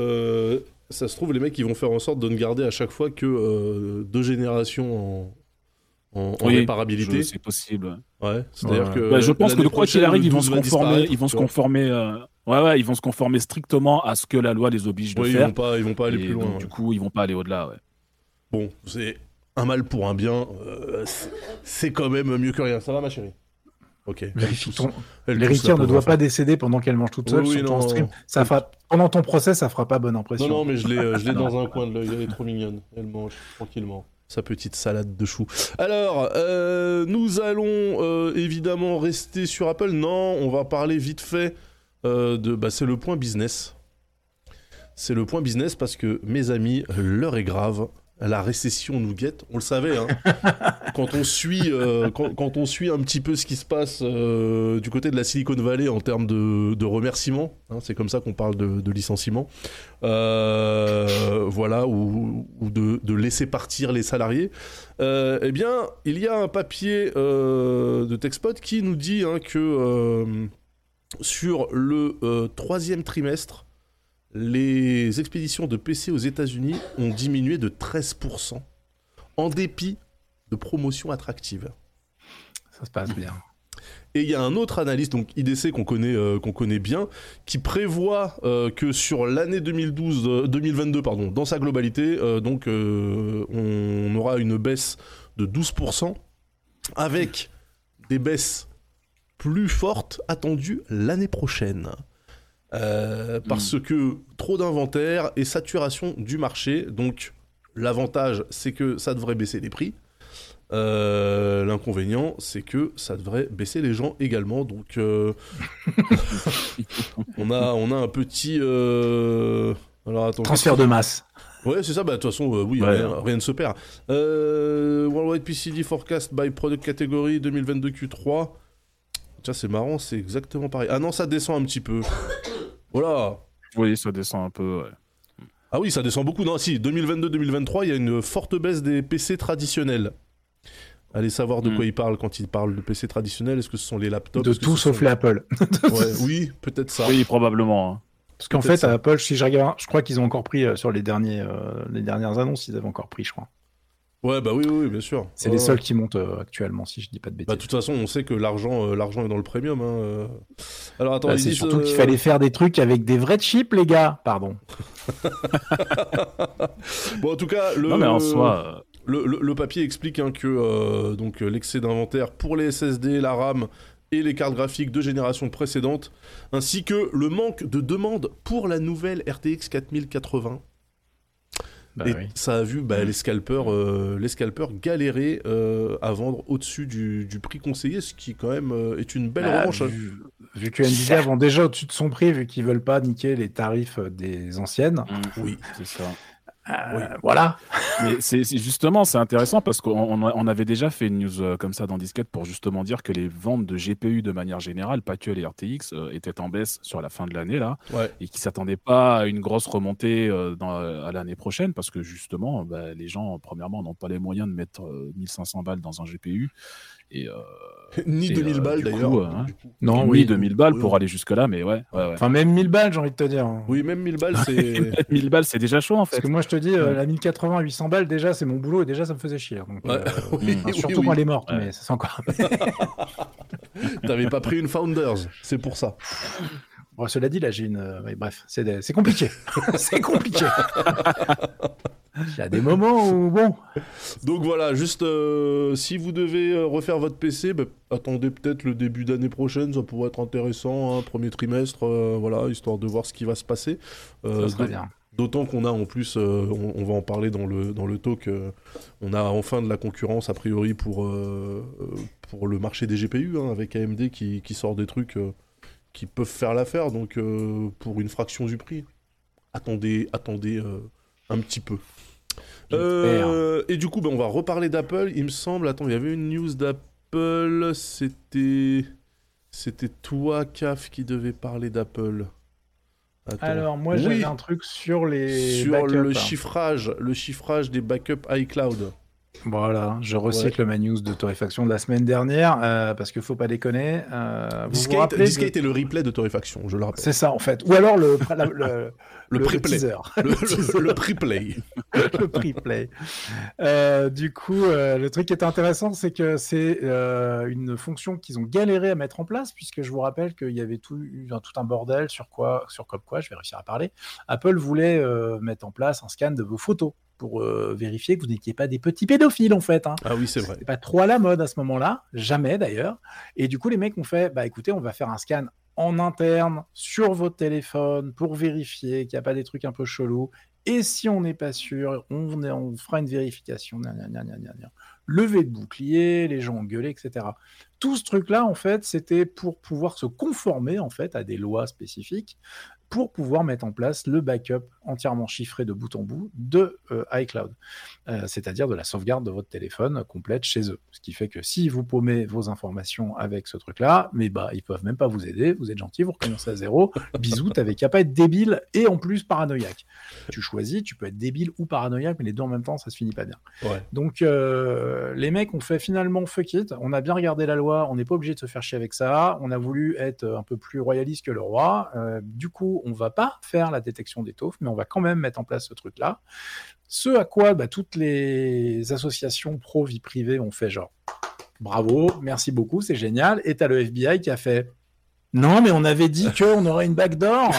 ça se trouve, les mecs ils vont faire en sorte de ne garder à chaque fois que 2 générations en réparabilité. C'est possible. Ouais, c'est-à-dire que je pense que quoi qu'il arrive, ils vont se conformer strictement à ce que la loi les oblige de faire. Ils vont pas aller plus loin. Donc, du coup, ils vont pas aller au-delà. Ouais. Bon, c'est un mal pour un bien. C'est quand même mieux que rien. Ça va, ma chérie? Ok. L'héritière ne doit pas décéder pendant qu'elle mange toute seule sur ton stream. Pendant ton procès, ça fera pas bonne impression. Non, mais je l'ai dans un coin de l'œil. Elle est trop mignonne. Elle mange tranquillement sa petite salade de choux. Alors, nous allons évidemment rester sur Apple. Non, on va parler vite fait c'est le point business. C'est le point business parce que, mes amis, l'heure est grave. La récession nous guette, on le savait. Hein. Quand on suit un petit peu ce qui se passe du côté de la Silicon Valley en termes de remerciements, hein, c'est comme ça qu'on parle de licenciements, voilà, ou de laisser partir les salariés. Eh bien, il y a un papier de TechSpot qui nous dit que sur le 3e trimestre, les expéditions de PC aux États-Unis ont diminué de 13%, en dépit de promotions attractives. Ça se passe bien. Et il y a un autre analyste, donc IDC qu'on connaît bien, qui prévoit que sur l'année 2022, dans sa globalité, on aura une baisse de 12%, avec des baisses plus fortes attendues l'année prochaine. Parce que trop d'inventaire et saturation du marché. Donc l'avantage c'est que ça devrait baisser les prix, l'inconvénient c'est que ça devrait baisser les gens également. Donc on a un petit alors, attends, transfert de masse. Ouais, c'est ça, de toute façon, oui, rien ne se perd. Worldwide PCD Forecast by Product Category 2022 Q3. Tiens, c'est marrant, c'est exactement pareil. Ah non, ça descend un petit peu. Voilà. Oui, ça descend un peu. Ouais. Ah oui, ça descend beaucoup. Non, si, 2022-2023, il y a une forte baisse des PC traditionnels. Allez savoir de quoi il parle quand il parle de PC traditionnels. Est-ce que ce sont les laptops? De tout sauf les Apple. Ouais, oui, peut-être ça. Oui, probablement. Hein. Parce qu'en Peut-être fait, ça. Apple, si je regarde, je crois qu'ils ont encore pris sur les dernières annonces, ils avaient encore pris, je crois. Ouais, bah oui, bien sûr. C'est les seuls qui montent actuellement, si je dis pas de Bah, de bêtises. toute façon, on sait que l'argent est dans le premium. Hein. Alors attends, Bah, ils c'est disent, surtout qu'il fallait faire des trucs avec des vrais chips, les gars. Pardon. Bon, en tout cas, Non, mais en soi. le papier explique hein, que donc l'excès d'inventaire pour les SSD, la RAM et les cartes graphiques de génération précédente, ainsi que le manque de demande pour la nouvelle RTX 4080. Bah, Et oui. ça a vu les scalpers galérer à vendre au-dessus du prix conseillé, ce qui quand même est une belle revanche. Vu que Nvidia vend déjà au-dessus de son prix, vu qu'ils veulent pas niquer les tarifs des anciennes. Oui, c'est ça. Oui. Voilà. Mais justement, c'est intéressant parce qu'on avait déjà fait une news comme ça dans Disquette pour justement dire que les ventes de GPU de manière générale, pas que les RTX, étaient en baisse sur la fin de l'année là, Ouais. et qui s'attendaient pas à une grosse remontée à l'année prochaine parce que justement, les gens, premièrement, n'ont pas les moyens de mettre 1500 balles dans un GPU. Et, Ni 2000 balles du d'ailleurs. coup, Non, oui, 2000 balles pour Oui. aller jusque-là, mais ouais. Enfin, même 1000 balles, j'ai envie de te dire. Oui, même 1000 balles, c'est. 1000 balles, c'est déjà chaud en fait. Parce que moi, je te dis, la 1080, 800 balles, déjà, c'est mon boulot et déjà, ça me faisait chier. Donc, Ouais. Oui, surtout oui. quand elle est morte, Ouais. mais ça, c'est encore. T'avais pas pris une Founders, c'est pour ça. Bon, cela dit, là, j'ai une. Oui, bref, c'est compliqué. C'est compliqué. Il y a des moments où, bon. Donc voilà, juste si vous devez refaire votre PC, attendez peut-être le début d'année prochaine, ça pourrait être intéressant, hein, premier trimestre, voilà, histoire de voir ce qui va se passer. Ça serait bien. D'autant qu'on a en plus, on va en parler dans le talk, on a enfin de la concurrence a priori pour le marché des GPU, hein, avec AMD qui sort des trucs qui peuvent faire l'affaire, donc pour une fraction du prix. Attendez un petit peu. Et du coup, on va reparler d'Apple. Il me semble, attends, il y avait une news d'Apple. C'était toi, Caf, qui devait parler d'Apple. Attends. Alors, moi, Oui, j'avais un truc sur les sur backups. le chiffrage des backups iCloud. Voilà, je recycle ma news de torréfaction de la semaine dernière, parce qu'il faut pas déconner. Vous vous rappelez Discate est le replay de torréfaction, je le rappelle. C'est ça, en fait. Ou alors le pre-play. teaser. Le pre-play. Le pre-play. Du coup, le truc qui est intéressant, c'est que c'est une fonction qu'ils ont galéré à mettre en place, puisque je vous rappelle qu'il y avait tout un bordel sur quoi, je vais réussir à parler. Apple voulait mettre en place un scan de vos photos pour vérifier que vous n'étiez pas des petits pédophiles, en fait. Hein. Ah oui, c'est vrai. C'était pas trop à la mode à ce moment-là, jamais d'ailleurs. Et du coup, les mecs ont fait, écoutez, on va faire un scan en interne sur votre téléphone pour vérifier qu'il n'y a pas des trucs un peu chelous. Et si on n'est pas sûr, on fera une vérification. Levé de bouclier, les gens ont gueulé, etc. Tout ce truc-là, en fait, c'était pour pouvoir se conformer en fait à des lois spécifiques, pour pouvoir mettre en place le backup entièrement chiffré de bout en bout de iCloud, c'est-à-dire de la sauvegarde de votre téléphone complète chez eux. Ce qui fait que si vous paumez vos informations avec ce truc-là, mais ils peuvent même pas vous aider, vous êtes gentil, vous recommencez à zéro, bisous, t'avais qu'à pas être débile et en plus paranoïaque. Tu choisis, tu peux être débile ou paranoïaque, mais les deux en même temps, ça se finit pas bien. Ouais. Donc les mecs ont fait finalement fuck it, on a bien regardé la loi, on n'est pas obligé de se faire chier avec ça, on a voulu être un peu plus royaliste que le roi, du coup on va pas faire la détection des taufs, mais on va quand même mettre en place ce truc-là. Ce à quoi toutes les associations pro-vie privée ont fait genre bravo, merci beaucoup, c'est génial. Et t'as le FBI qui a fait non, mais on avait dit qu'on aurait une backdoor.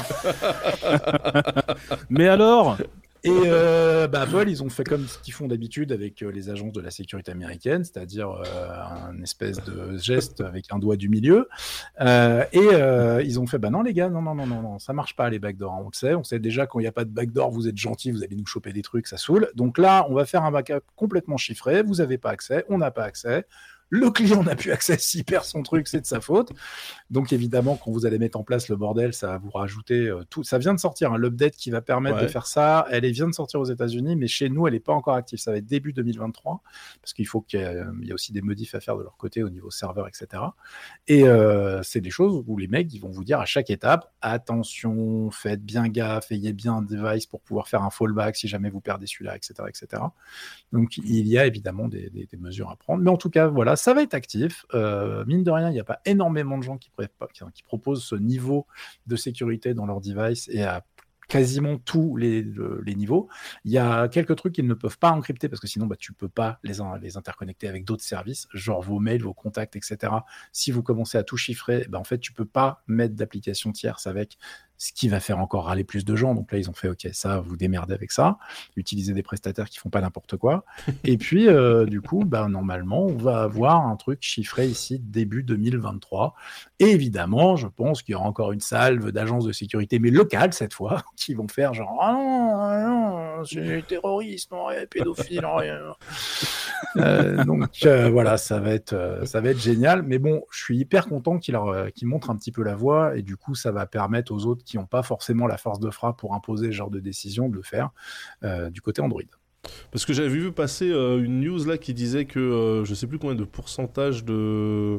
Mais alors Et Apple, ils ont fait comme ce qu'ils font d'habitude avec les agences de la sécurité américaine, c'est-à-dire un espèce de geste avec un doigt du milieu. Ils ont fait, non les gars, non, ça marche pas les backdoors. Hein, on sait déjà quand il n'y a pas de backdoor, vous êtes gentils, vous allez nous choper des trucs, ça saoule. Donc là, on va faire un backup complètement chiffré, vous n'avez pas accès, on n'a pas accès. Le client n'a plus accès, s'il perd son truc, c'est de sa faute. Donc évidemment, quand vous allez mettre en place le bordel, ça va vous rajouter tout. Ça vient de sortir, l'update qui va permettre de faire ça. Elle vient de sortir aux États-Unis, mais chez nous, elle n'est pas encore active. Ça va être début 2023, parce qu'il faut qu'il y ait aussi des modifs à faire de leur côté au niveau serveur, etc. Et c'est des choses où les mecs, ils vont vous dire à chaque étape, attention, faites bien gaffe, ayez bien un device pour pouvoir faire un fallback si jamais vous perdez celui-là, etc., etc. Donc il y a évidemment des mesures à prendre. Mais en tout cas, voilà, ça va être actif. Mine de rien, il n'y a pas énormément de gens qui proposent ce niveau de sécurité dans leur device et à quasiment tous les niveaux. Il y a quelques trucs qu'ils ne peuvent pas encrypter parce que sinon, tu ne peux pas les interconnecter avec d'autres services, genre vos mails, vos contacts, etc. Si vous commencez à tout chiffrer, en fait, tu ne peux pas mettre d'application tierce avec, ce qui va faire encore râler plus de gens. Donc là, ils ont fait, OK, ça, vous démerdez avec ça. Utilisez des prestataires qui font pas n'importe quoi. Et puis, du coup, normalement, on va avoir un truc chiffré ici début 2023. Et évidemment, je pense qu'il y aura encore une salve d'agences de sécurité, mais locales cette fois, qui vont faire genre, ah non, c'est terroriste, non, pédophile, non, rien. Donc voilà, ça va être génial. Mais bon, je suis hyper content qu'ils montrent un petit peu la voie et du coup, ça va permettre aux autres qui n'ont pas forcément la force de frappe pour imposer ce genre de décision de le faire du côté Android. Parce que j'avais vu passer une news là qui disait que je sais plus combien de pourcentage de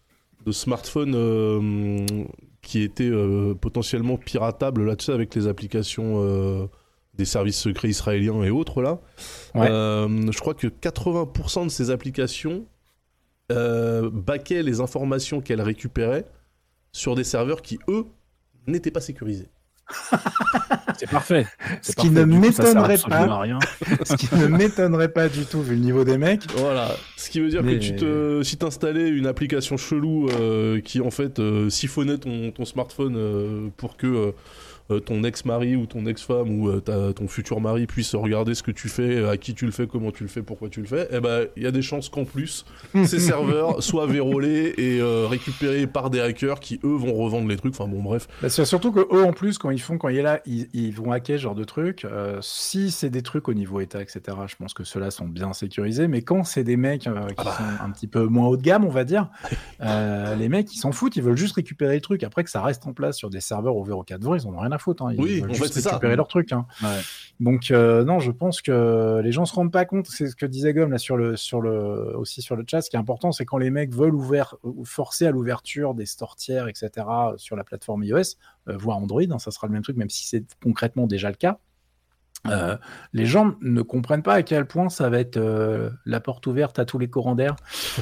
smartphones qui étaient potentiellement piratables là, tu sais, avec les applications des services secrets israéliens et autres là. Ouais. Je crois que 80% de ces applications baquaient les informations qu'elles récupéraient sur des serveurs qui, eux, n'étaient pas sécurisés. C'est parfait. Ce qui ne m'étonnerait pas. Ce qui ne m'étonnerait pas du tout vu le niveau des mecs. Voilà. Ce qui veut dire que si t'installais une application chelou qui en fait siphonnait ton smartphone pour que ton ex-mari ou ton ex-femme ou ton futur mari puisse regarder ce que tu fais, à qui tu le fais, comment tu le fais, pourquoi tu le fais, il y a des chances qu'en plus ces serveurs soient vérolés et récupérés par des hackers qui eux vont revendre les trucs. Enfin bon, bref. C'est surtout que eux en plus quand il est là, ils vont hacker ce genre de trucs. Si c'est des trucs au niveau État, etc. Je pense que ceux-là sont bien sécurisés. Mais quand c'est des mecs qui sont un petit peu moins haut de gamme, on va dire, les mecs ils s'en foutent, ils veulent juste récupérer le truc. Après que ça reste en place sur des serveurs ouverts aux 4 voies, ils en ont rien à foutre. Ils veulent juste récupérer leur truc. Ouais. Donc non, je pense que les gens se rendent pas compte. C'est ce que disait Gomme là aussi sur le chat. Ce qui est important, c'est quand les mecs veulent forcer à l'ouverture des stores tiers, etc. sur la plateforme iOS, voire Android, ça sera le même truc, même si c'est concrètement déjà le cas. Les gens ne comprennent pas à quel point ça va être la porte ouverte à tous les courants d'air,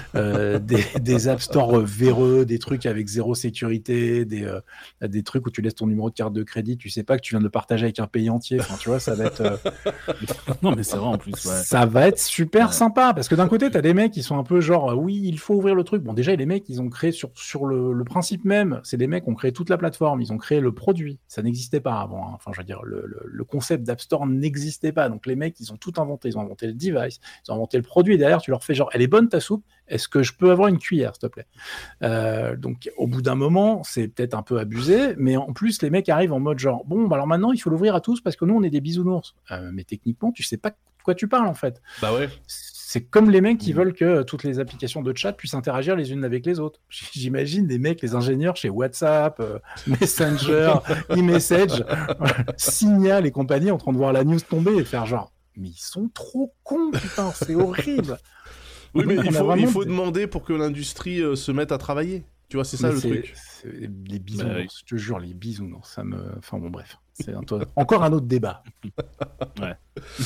des App Store véreux, des trucs avec zéro sécurité, des trucs où tu laisses ton numéro de carte de crédit, tu sais pas que tu viens de le partager avec un pays entier. Enfin, tu vois, ça va être. Non, mais c'est vrai en plus. Ouais. Ça va être super sympa parce que d'un côté, t'as des mecs qui sont un peu genre, oui, il faut ouvrir le truc. Bon, déjà, les mecs, ils ont créé sur le principe même. C'est des mecs qui ont créé toute la plateforme. Ils ont créé le produit. Ça n'existait pas avant. Hein. Enfin, je veux dire, le concept d'App Store n'existait pas. Donc les mecs, ils ont tout inventé. Ils ont inventé le device, ils ont inventé le produit. Et derrière, tu leur fais genre, elle est bonne ta soupe. Est-ce que je peux avoir une cuillère, s'il te plaît? Donc au bout d'un moment, c'est peut-être un peu abusé, mais en plus les mecs arrivent en mode genre, bon, alors maintenant il faut l'ouvrir à tous parce que nous on est des bisounours. Mais techniquement, tu sais pas de quoi tu parles en fait. Bah ouais. C'est comme les mecs qui veulent que toutes les applications de chat puissent interagir les unes avec les autres. J'imagine des mecs, les ingénieurs chez WhatsApp, Messenger, eMessage, Signal et compagnie en train de voir la news tomber et faire genre, mais ils sont trop cons, putain, c'est horrible. Oui, mais il faut demander pour que l'industrie se mette à travailler. Tu vois, c'est ça le truc. Les bisounours, je te jure, les bisounours, ça me... Enfin bon, bref. C'est encore un autre débat. Ouais.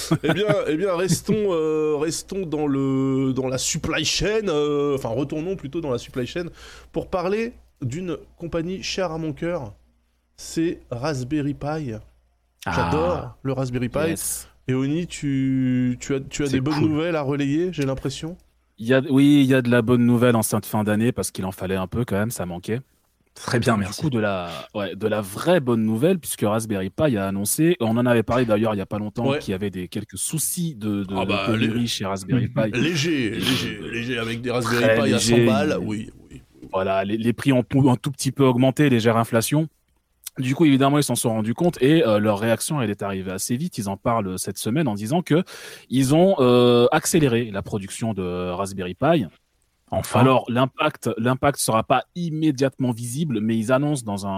Eh bien, restons dans la supply chain. Enfin, retournons plutôt dans la supply chain pour parler d'une compagnie chère à mon cœur. C'est Raspberry Pi. J'adore le Raspberry Pi. Yes. Et Oni, tu as des bonnes nouvelles à relayer, j'ai l'impression. Il y a de la bonne nouvelle en cette fin d'année parce qu'il en fallait un peu quand même, ça manquait. Très bien, merci. Du coup, de la vraie bonne nouvelle, puisque Raspberry Pi a annoncé, on en avait parlé d'ailleurs il n'y a pas longtemps, qu'il y avait quelques soucis de pénurie chez Raspberry Pi. Léger, avec des Raspberry Pi à 100 balles, oui. Voilà, les prix ont un tout petit peu augmenté, légère inflation. Du coup, évidemment, ils s'en sont rendus compte et leur réaction, elle est arrivée assez vite. Ils en parlent cette semaine en disant que ils ont accéléré la production de Raspberry Pi. Enfin. Alors, l'impact sera pas immédiatement visible, mais ils annoncent dans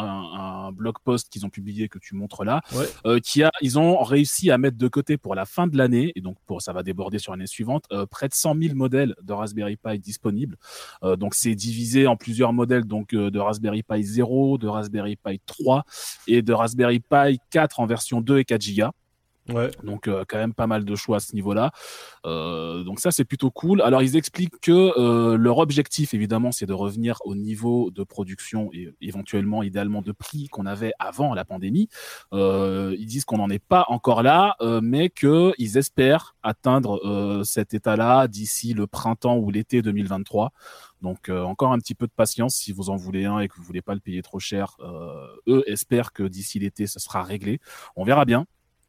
un blog post qu'ils ont publié que tu montres là, ils ont réussi à mettre de côté pour la fin de l'année, et donc ça va déborder sur l'année suivante, près de 100 000 modèles de Raspberry Pi disponibles. Donc, c'est divisé en plusieurs modèles, donc de Raspberry Pi 0, de Raspberry Pi 3 et de Raspberry Pi 4 en version 2 et 4 Go. Ouais. Donc quand même pas mal de choix à ce niveau-là. Donc ça c'est plutôt cool. Alors ils expliquent que leur objectif évidemment c'est de revenir au niveau de production et éventuellement idéalement de prix qu'on avait avant la pandémie. Ils disent qu'on n'en est pas encore là, mais que ils espèrent atteindre cet état-là d'ici le printemps ou l'été 2023. Donc encore un petit peu de patience si vous en voulez un et que vous voulez pas le payer trop cher. Eux espèrent que d'ici l'été ça sera réglé. On verra bien.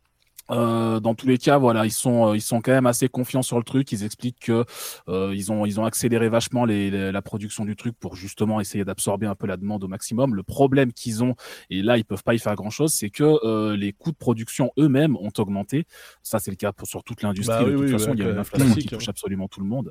Dans tous les cas, voilà, ils sont quand même assez confiants sur le truc. Ils expliquent que ils ont accéléré vachement la production du truc pour justement essayer d'absorber un peu la demande au maximum. Le problème qu'ils ont, et là ils peuvent pas y faire grand chose, c'est que les coûts de production eux-mêmes ont augmenté. Ça c'est le cas sur toute l'industrie. De toute façon, il y a une inflation qui touche absolument tout le monde.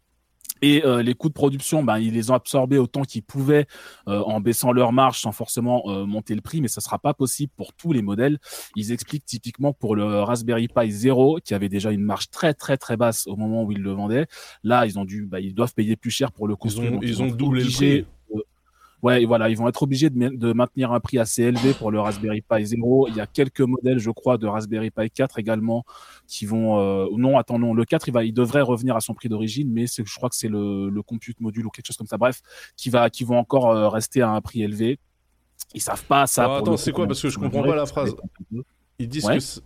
Et les coûts de production, ils les ont absorbés autant qu'ils pouvaient en baissant leur marge sans forcément monter le prix, mais ça sera pas possible pour tous les modèles. Ils expliquent typiquement pour le Raspberry Pi 0 qui avait déjà une marge très très très basse au moment où ils le vendaient. Là, ils doivent payer plus cher pour le construire. Ils ont doublé le prix. Ouais, et voilà, ils vont être obligés de maintenir un prix assez élevé pour le Raspberry Pi 0. Il y a quelques modèles, je crois, de Raspberry Pi 4 également qui vont... non, le 4, il devrait revenir à son prix d'origine, mais je crois que c'est le compute module ou quelque chose comme ça. Bref, qui vont encore rester à un prix élevé. Ils savent pas ça. Alors, attends, c'est quoi? Parce que je comprends pas la phrase. Ils disent que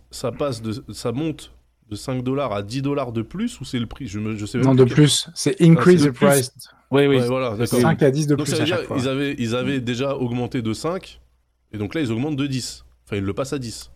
ça monte de $5 à $10 de plus, ou c'est le prix? Je sais même non, de plus. C'est increase the price. Oui. Ouais, voilà, d'accord. 5 à 10 de donc plus ça veut à dire chaque fois. ils avaient déjà augmenté de 5, et donc là ils augmentent de 10. Enfin, ils le passent à 10.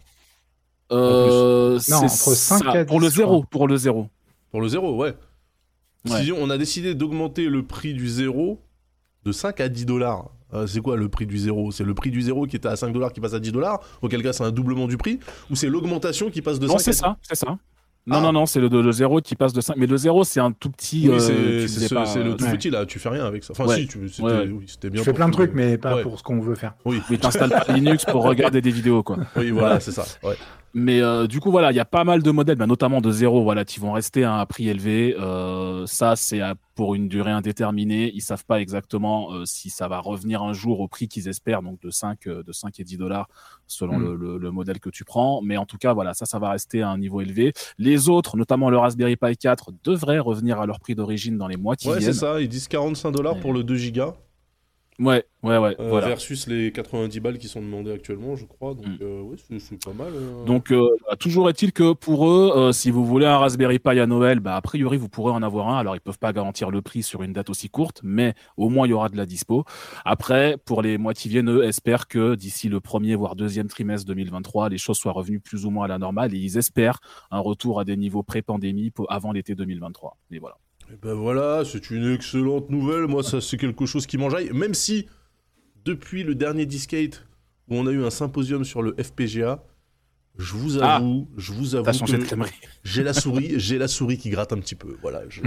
Non, entre 5 à 10. Pour le 0. Pour le 0. Pour le 0, ouais. On a décidé d'augmenter le prix du 0 de 5 à $10. C'est quoi le prix du 0? C'est le prix du 0 qui était à $5 qui passe à $10, auquel cas c'est un doublement du prix, ou c'est l'augmentation qui passe de 5 à 10? Non, c'est ça. Non, c'est le 0 qui passe de 5. Mais le 0, c'est un tout petit... Oui, c'est le tout petit, là. Tu fais rien avec ça. Enfin, si, c'était bien. Tu fais plein de trucs, mais pas pour ce qu'on veut faire. Oui, t'installes pas Linux pour regarder des vidéos, quoi. Oui, voilà, c'est ça. Ouais. Mais du coup, voilà, il y a pas mal de modèles, notamment de 0, qui vont rester à un prix élevé. Ça, c'est pour une durée indéterminée. Ils savent pas exactement si ça va revenir un jour au prix qu'ils espèrent, donc de 5 et $10 selon le modèle que tu prends. Mais en tout cas, voilà, ça va rester à un niveau élevé. Les autres, notamment le Raspberry Pi 4, devraient revenir à leur prix d'origine dans les mois qui viennent. Ouais, c'est ça. Ils disent $45 pour le 2 Go. Ouais, voilà. Versus les 90 balles qui sont demandées actuellement, je crois. Donc, c'est pas mal. Donc, toujours est-il que pour eux, si vous voulez un Raspberry Pi à Noël, a priori, vous pourrez en avoir un. Alors, ils peuvent pas garantir le prix sur une date aussi courte, mais au moins, il y aura de la dispo. Après, pour les mois qui viennent, eux espèrent que d'ici le premier, voire deuxième trimestre 2023, les choses soient revenues plus ou moins à la normale, et ils espèrent un retour à des niveaux pré-pandémie avant l'été 2023. Mais voilà. Et ben voilà, c'est une excellente nouvelle. Moi, ça, c'est quelque chose qui m'enjaille. Même si, depuis le dernier Discate, où on a eu un symposium sur le FPGA, je vous avoue T'as changé de que crèmerie. j'ai la souris qui gratte un petit peu. Voilà, je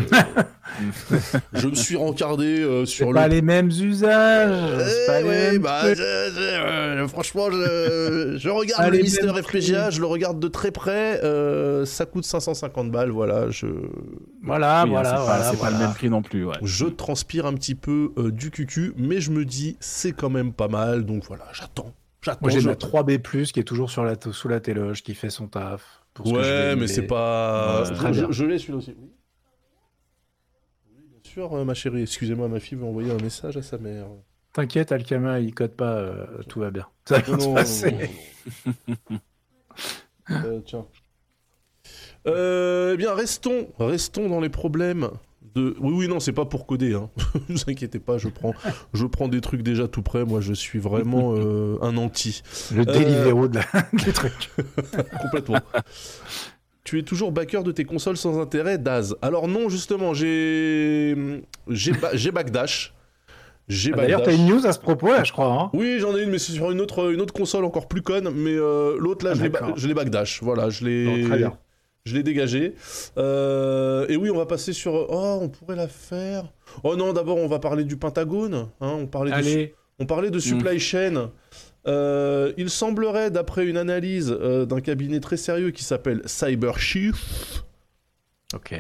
me suis rencardé sur C'est pas les mêmes usages. Franchement, je regarde le Mister FPGA, je le regarde de très près. Ça coûte 550 balles, voilà. Voilà. C'est pas le même prix non plus. Ouais. Je transpire un petit peu du cucu, mais je me dis c'est quand même pas mal, donc voilà, j'attends. Moi j'ai la 3B+, qui est toujours sous la téloge, qui fait son taf. Ouais, mais c'est pas... très bien. Je l'ai celui-là aussi. Oui, bien sûr, ma chérie. Excusez-moi, ma fille veut envoyer un message à sa mère. T'inquiète, Alkama, il code pas, tout va bien. Ça va se passer. Tiens. Eh bien, restons dans les problèmes de... Oui, non, c'est pas pour coder, hein. Ne vous inquiétez pas, je prends des trucs déjà tout prêts. Moi, je suis vraiment un anti. Le Deliveroo des trucs. Complètement. Tu es toujours backer de tes consoles sans intérêt, Daz. Alors non, justement, j'ai Backdash. D'ailleurs, t'as une news à ce propos, là, je crois. Hein. Oui, j'en ai une, mais c'est sur une autre console encore plus conne. Mais l'autre, là, je l'ai Backdash. Voilà, je l'ai... Très bien. Je l'ai dégagé. Et oui, on va passer sur... Oh, on pourrait la faire. Oh non, d'abord, on va parler du Pentagone. Hein, on parlait de supply chain. Il semblerait, d'après une analyse d'un cabinet très sérieux qui s'appelle Cybershift... Ok.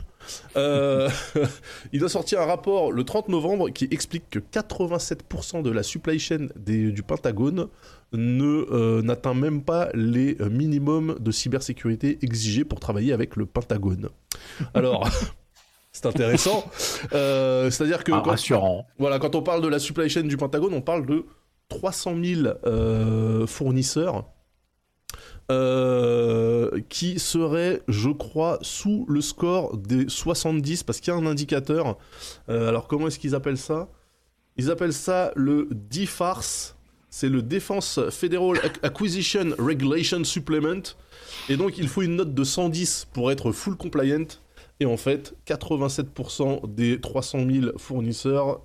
Il a sorti un rapport le 30 novembre qui explique que 87% de la supply chain du Pentagone n'atteint même pas les minimums de cybersécurité exigés pour travailler avec le Pentagone. Alors, c'est intéressant. C'est-à-dire que... rassurant. Voilà, quand on parle de la supply chain du Pentagone, on parle de 300 000 fournisseurs qui serait, je crois, sous le score des 70, parce qu'il y a un indicateur. Alors, comment est-ce qu'ils appellent ça ? Ils appellent ça le DFARS, c'est le Defense Federal Acquisition Regulation Supplement, et donc il faut une note de 110 pour être full compliant. Et en fait, 87% des 300 000 fournisseurs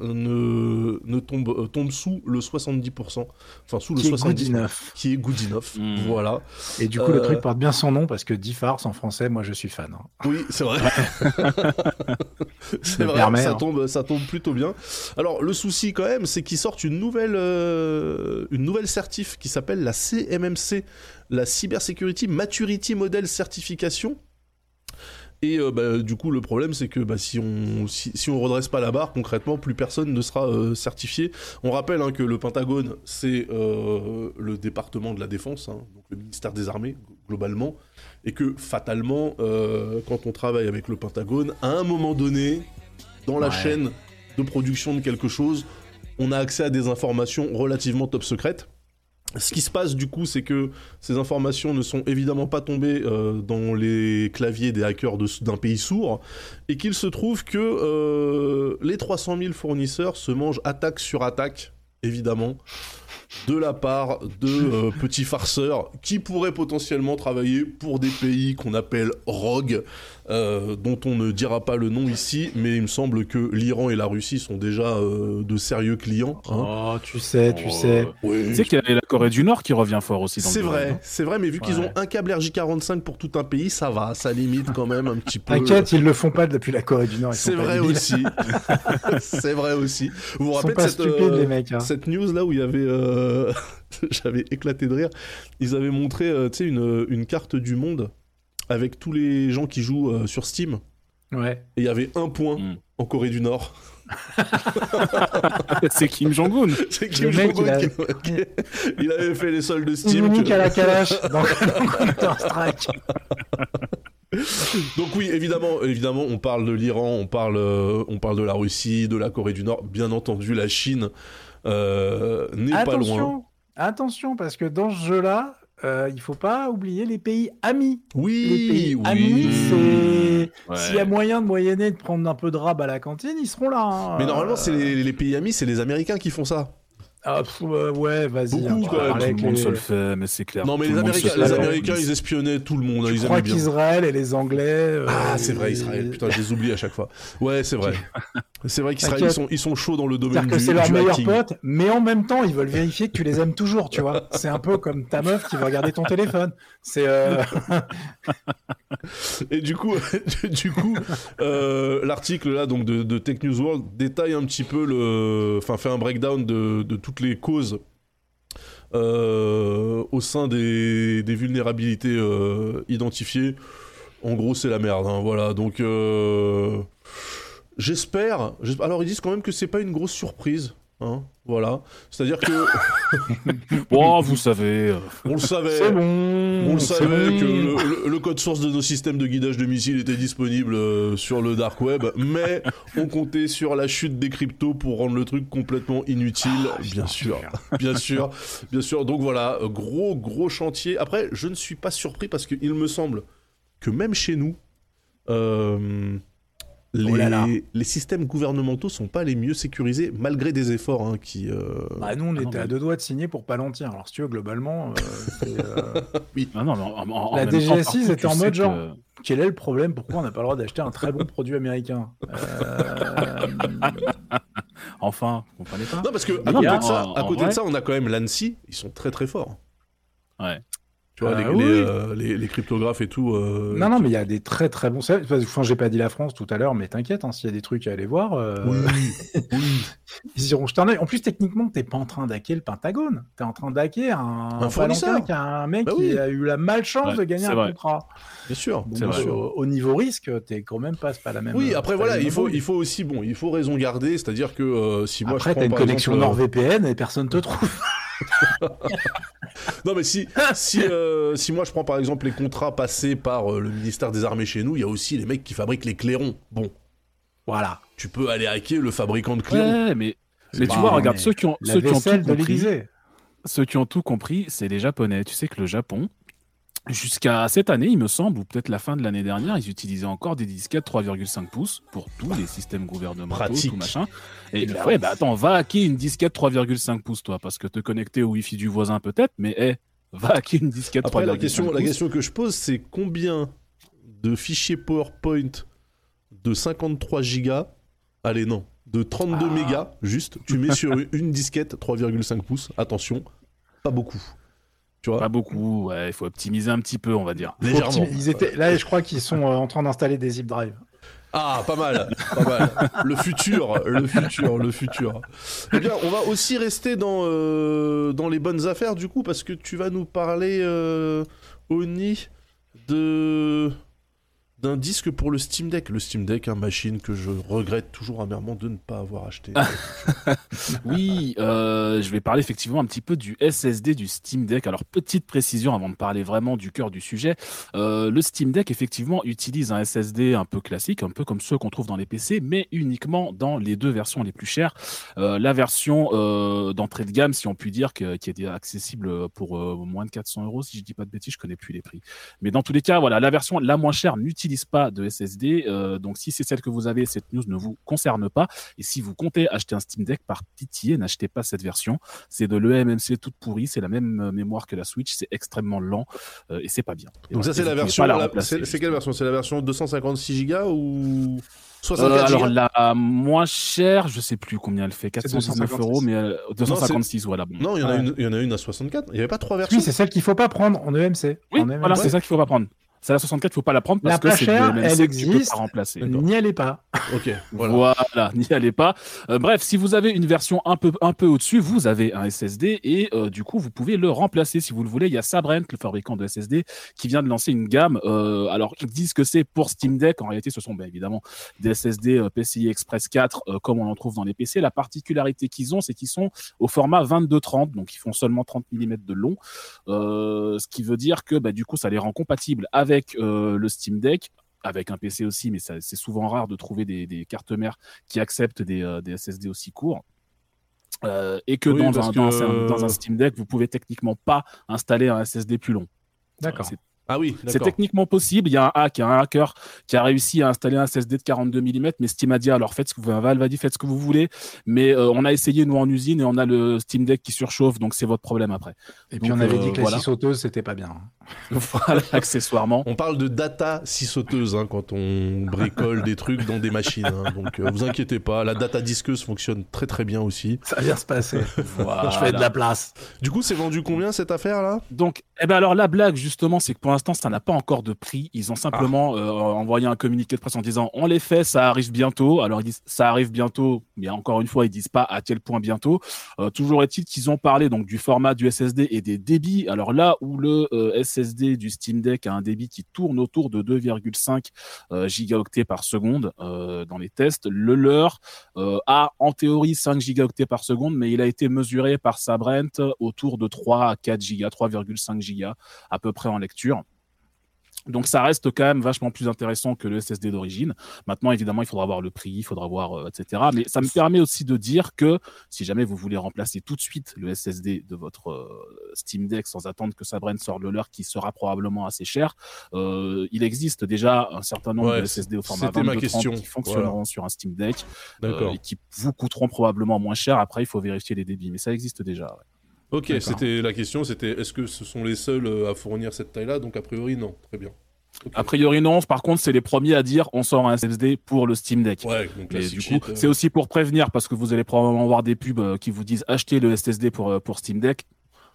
tombent sous le 70%. Enfin, sous le 70%. Qui est good enough. Voilà. Et du coup, le truc porte bien son nom parce que DFARS en français, moi je suis fan. Hein. Oui, c'est vrai. C'est vrai, ça tombe plutôt bien. Alors, le souci quand même, c'est qu'ils sortent une nouvelle certif qui s'appelle la CMMC, la Cybersecurity Maturity Model Certification. Et du coup, le problème, c'est que si on redresse pas la barre, concrètement, plus personne ne sera certifié. On rappelle que le Pentagone, c'est le département de la défense, donc le ministère des Armées, globalement, et que, fatalement, quand on travaille avec le Pentagone, à un moment donné, dans la chaîne de production de quelque chose, on a accès à des informations relativement top secrètes. Ce qui se passe du coup, c'est que ces informations ne sont évidemment pas tombées dans les claviers des hackers d'un pays sourd, et qu'il se trouve que les 300 000 fournisseurs se mangent attaque sur attaque, évidemment, de la part de petits farceurs qui pourraient potentiellement travailler pour des pays qu'on appelle rogue, dont on ne dira pas le nom ici, mais il me semble que l'Iran et la Russie sont déjà de sérieux clients. Oh, tu sais. Oui. Tu sais qu'il y a la Corée du Nord qui revient fort aussi dans le domaine. C'est vrai, mais vu qu'ils ont un câble RJ45 pour tout un pays, ça va, ça limite quand même un petit peu. T'inquiète, ils le font pas depuis la Corée du Nord. C'est vrai aussi. C'est vrai aussi. Vous vous rappelez cette news là où il y avait... J'avais éclaté de rire. Ils avaient montré une carte du monde avec tous les gens qui jouent sur Steam. Ouais. Et il y avait un point en Corée du Nord. C'est Kim Jong-un. C'est Kim Jong-un il avait fait les soldes de Steam. Il à la calache dans Counter-Strike. Donc oui, évidemment, on parle de l'Iran, on parle de la Russie, de la Corée du Nord. Bien entendu, la Chine n'est pas loin. Attention, parce que dans ce jeu-là, il faut pas oublier les pays amis. Oui, les pays amis, c'est... S'il y a moyen de moyenner, de prendre un peu de rab à la cantine, ils seront là. Mais normalement, c'est les pays amis, c'est les Américains qui font ça. Ouais, vas-y. Beaucoup, tout le monde se le fait, mais c'est clair. Non, mais les Américains, ils espionnaient tout le monde. Je crois qu'Israël et les Anglais... c'est vrai, Israël. Putain, je les oublie à chaque fois. Ouais, c'est vrai. C'est vrai qu'Israël, ils sont chauds dans le domaine du hacking. C'est leur meilleur pote, mais en même temps, ils veulent vérifier que tu les aimes toujours, tu vois. C'est un peu comme ta meuf qui veut regarder ton téléphone. C'est... Et du coup, l'article là donc de Tech News World détaille un petit peu fait un breakdown de toutes les causes au sein des vulnérabilités identifiées. En gros, c'est la merde. Voilà, donc j'espère. Alors ils disent quand même que c'est pas une grosse surprise. Voilà, c'est-à-dire que vous savez, on le savait, c'est bon, on le savait que le code source de nos systèmes de guidage de missiles était disponible sur le dark web, mais on comptait sur la chute des cryptos pour rendre le truc complètement inutile, bien sûr. Donc voilà, gros chantier. Après, je ne suis pas surpris parce qu'il me semble que même chez nous, les systèmes gouvernementaux sont pas les mieux sécurisés malgré des efforts qui. Nous on était à 2 doigts de signer pour Palantir. Alors si tu veux globalement, oui. La DGSI c'était en mode genre quel est le problème ? Pourquoi on n'a pas le droit d'acheter un très bon produit américain ? Enfin, vous comprenez pas ? Non parce que à côté de ça, on a quand même l'ANSSI. Ils sont très très forts. Ouais. Tu vois, les cryptographes et tout. Non, mais il y a des très très bons services. Enfin, j'ai pas dit la France tout à l'heure, mais t'inquiète, hein, s'il y a des trucs à aller voir, ils iront jeter un œil. En plus, techniquement, t'es pas en train d'hacker le Pentagone. T'es en train d'hacker un fournisseur. Valentin, un mec qui a eu la malchance de gagner un contrat. Bien sûr. Donc, au niveau risque, t'es quand même pas la même. Oui, après voilà, il faut aussi il faut raison garder, c'est-à-dire que si moi après, je prends t'as une par connexion exemple, NordVPN et personne te trouve. Non mais si moi je prends par exemple les contrats passés par le ministère des Armées chez nous, il y a aussi les mecs qui fabriquent les clairons. Bon, voilà. Tu peux aller hacker le fabricant de clairons. Ouais, mais tu vois, regarde, ceux qui ont tout compris, ceux qui ont tout compris, c'est les Japonais. Tu sais que le Japon, jusqu'à cette année, il me semble, ou peut-être la fin de l'année dernière, ils utilisaient encore des disquettes 3,5 pouces pour tous les systèmes gouvernementaux, tout machin. Et attends, va hacker une disquette 3,5 pouces, toi, parce que te connecter au Wi-Fi du voisin peut-être, mais va hacker une disquette 3,5 pouces. Après, la question que je pose, c'est combien de fichiers PowerPoint de 53 gigas, de 32 mégas, juste, tu mets sur une disquette 3,5 pouces, attention, pas beaucoup. Tu vois, pas beaucoup, il faut optimiser un petit peu, on va dire. Légèrement. Là, je crois qu'ils sont en train d'installer des zip drives. Ah, pas mal. Le futur. Eh bien, on va aussi rester dans les bonnes affaires, du coup, parce que tu vas nous parler, Oni, d'un disque pour le Steam Deck. Le Steam Deck, machine que je regrette toujours amèrement de ne pas avoir acheté. Oui, je vais parler effectivement un petit peu du SSD du Steam Deck. Alors, petite précision avant de parler vraiment du cœur du sujet. Le Steam Deck, effectivement, utilise un SSD un peu classique, un peu comme ceux qu'on trouve dans les PC, mais uniquement dans les deux versions les plus chères. La version d'entrée de gamme, si on peut dire, qui est accessible pour moins de 400 €, si je dis pas de bêtises, je connais plus les prix. Mais dans tous les cas, voilà, la version la moins chère n'utilise pas de SSD, donc si c'est celle que vous avez, cette news ne vous concerne pas. Et si vous comptez acheter un Steam Deck, par pitié, n'achetez pas cette version. C'est de l'eMMC toute pourrie, c'est la même mémoire que la Switch, c'est extrêmement lent et c'est pas bien. Et donc voilà, ça c'est la version, c'est quelle version? C'est la version 256 Go ou 64 alors la moins chère, je sais plus combien elle fait, 419 €, mais 256, voilà. Bon. Non, il y en a une à 64. Il y avait pas 3 versions. Oui, c'est celle qu'il faut pas prendre en EMC. Oui, voilà, c'est ça qu'il faut pas prendre. C'est la 64, il faut pas la prendre parce que c'est chère, le elle MMC que tu peux existe. pas remplacer. N'y allez pas. Ok, voilà, n'y allez pas. Bref, si vous avez une version un peu au-dessus, vous avez un SSD et du coup, vous pouvez le remplacer si vous le voulez. Il y a Sabrent, le fabricant de SSD, qui vient de lancer une gamme. Alors, ils disent que c'est pour Steam Deck. En réalité, ce sont évidemment des SSD PCI Express 4, comme on en trouve dans les PC. La particularité qu'ils ont, c'est qu'ils sont au format 22-30, donc ils font seulement 30 mm de long. Ce qui veut dire que du coup, ça les rend compatibles avec le Steam Deck, avec un PC aussi, mais c'est souvent rare de trouver des cartes mères qui acceptent des SSD aussi courts. Et que dans un Steam Deck, vous pouvez techniquement pas installer un SSD plus long. D'accord. Ah oui, c'est techniquement possible. Il y a un hacker qui a réussi à installer un SSD de 42 mm, mais Steam a dit alors Valve a dit faites ce que vous voulez, mais on a essayé nous en usine et on a le Steam Deck qui surchauffe, donc c'est votre problème après. Et puis on avait dit que la scie sauteuse c'était pas bien. Voilà, accessoirement. On parle de data scie sauteuse quand on bricole des trucs dans des machines, donc vous inquiétez pas, la data disqueuse fonctionne très très bien aussi. Ça vient se passer. Voilà. Je fais de la place. Du coup, c'est vendu combien cette affaire là? Donc, alors la blague justement, c'est que pour l'instant, ça n'a pas encore de prix. Ils ont simplement envoyé un communiqué de presse en disant on les fait, ça arrive bientôt. Alors ils disent ça arrive bientôt, mais encore une fois, ils disent pas à quel point bientôt. Toujours est-il qu'ils ont parlé donc du format du SSD et des débits. Alors là où le SSD du Steam Deck a un débit qui tourne autour de 2,5 gigaoctets par seconde dans les tests, le leur a en théorie 5 gigaoctets par seconde, mais il a été mesuré par Sabrent autour de 3 à 4 gigas, 3,5 gigas à peu près en lecture. Donc ça reste quand même vachement plus intéressant que le SSD d'origine. Maintenant, évidemment, il faudra voir le prix, il faudra voir, etc. Mais ça me permet aussi de dire que si jamais vous voulez remplacer tout de suite le SSD de votre Steam Deck sans attendre que Sabrent sorte le leur, qui sera probablement assez cher, il existe déjà un certain nombre de SSD au format 22-30 qui fonctionneront sur un Steam Deck et qui vous coûteront probablement moins cher. Après, il faut vérifier les débits, mais ça existe déjà. Ouais. Ok, c'était la question, c'était est-ce que ce sont les seuls à fournir cette taille-là? Donc a priori non, très bien. Okay. A priori non, par contre c'est les premiers à dire on sort un SSD pour le Steam Deck. Ouais, donc et du coup c'est aussi pour prévenir parce que vous allez probablement voir des pubs qui vous disent achetez le SSD pour Steam Deck.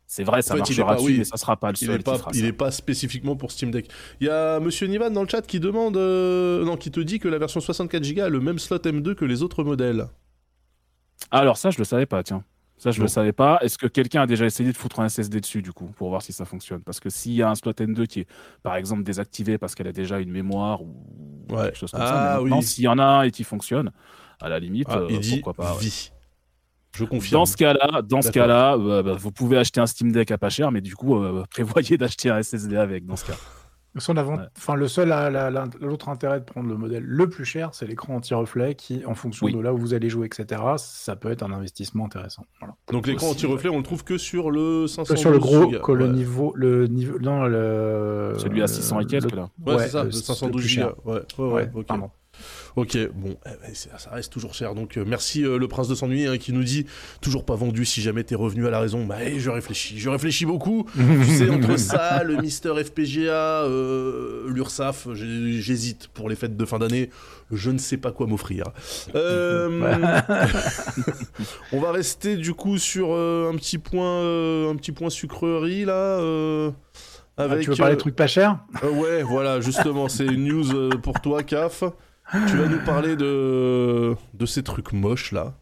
C'est vrai, ça En fait, marchera dessus, mais ça sera pas le seul qui fera il ça. est pas spécifiquement pour Steam Deck. Il y a Monsieur Nivan dans le chat qui demande, qui te dit que la version 64 Go a le même slot M2 que les autres modèles. Alors ça, je le savais pas, tiens. Ça, je Bon. le savais pas. Est-ce que quelqu'un a déjà essayé de foutre un SSD dessus, du coup, pour voir si ça fonctionne? Parce que s'il y a un slot M2 qui est, par exemple, désactivé parce qu'elle a déjà une mémoire ou Ouais. quelque chose comme ça, mais oui. maintenant, s'il y en a un et qui fonctionne, à la limite, Il dit pourquoi pas. Ouais. vie. Je confirme. Dans ce cas-là, vous pouvez acheter un Steam Deck à pas cher, mais du coup, prévoyez d'acheter un SSD avec, dans ce cas. Le seul, l'autre intérêt de prendre le modèle le plus cher, c'est l'écran anti-reflet qui, en fonction de là où vous allez jouer, etc., ça peut être un investissement intéressant. Voilà. Donc l'écran anti-reflet, on le trouve que sur le 512 sur le gros, giga. que le niveau, non, celui à 600 et quelques, là. Ouais, c'est ça, le 512 giga. Ouais, ok. Pardon. Ok, bon, ça reste toujours cher. Donc merci le Prince de S'ennuyer qui nous dit toujours pas vendu si jamais t'es revenu à la raison. Bah, je réfléchis beaucoup. Tu sais, entre ça, le Mister FPGA, l'URSSAF, j'hésite pour les fêtes de fin d'année. Je ne sais pas quoi m'offrir. On va rester du coup sur un petit point sucrerie là. Avec, tu veux parler de trucs pas chers? Ouais, voilà, justement, c'est une news pour toi, CAF. Tu vas nous parler de ces trucs moches là.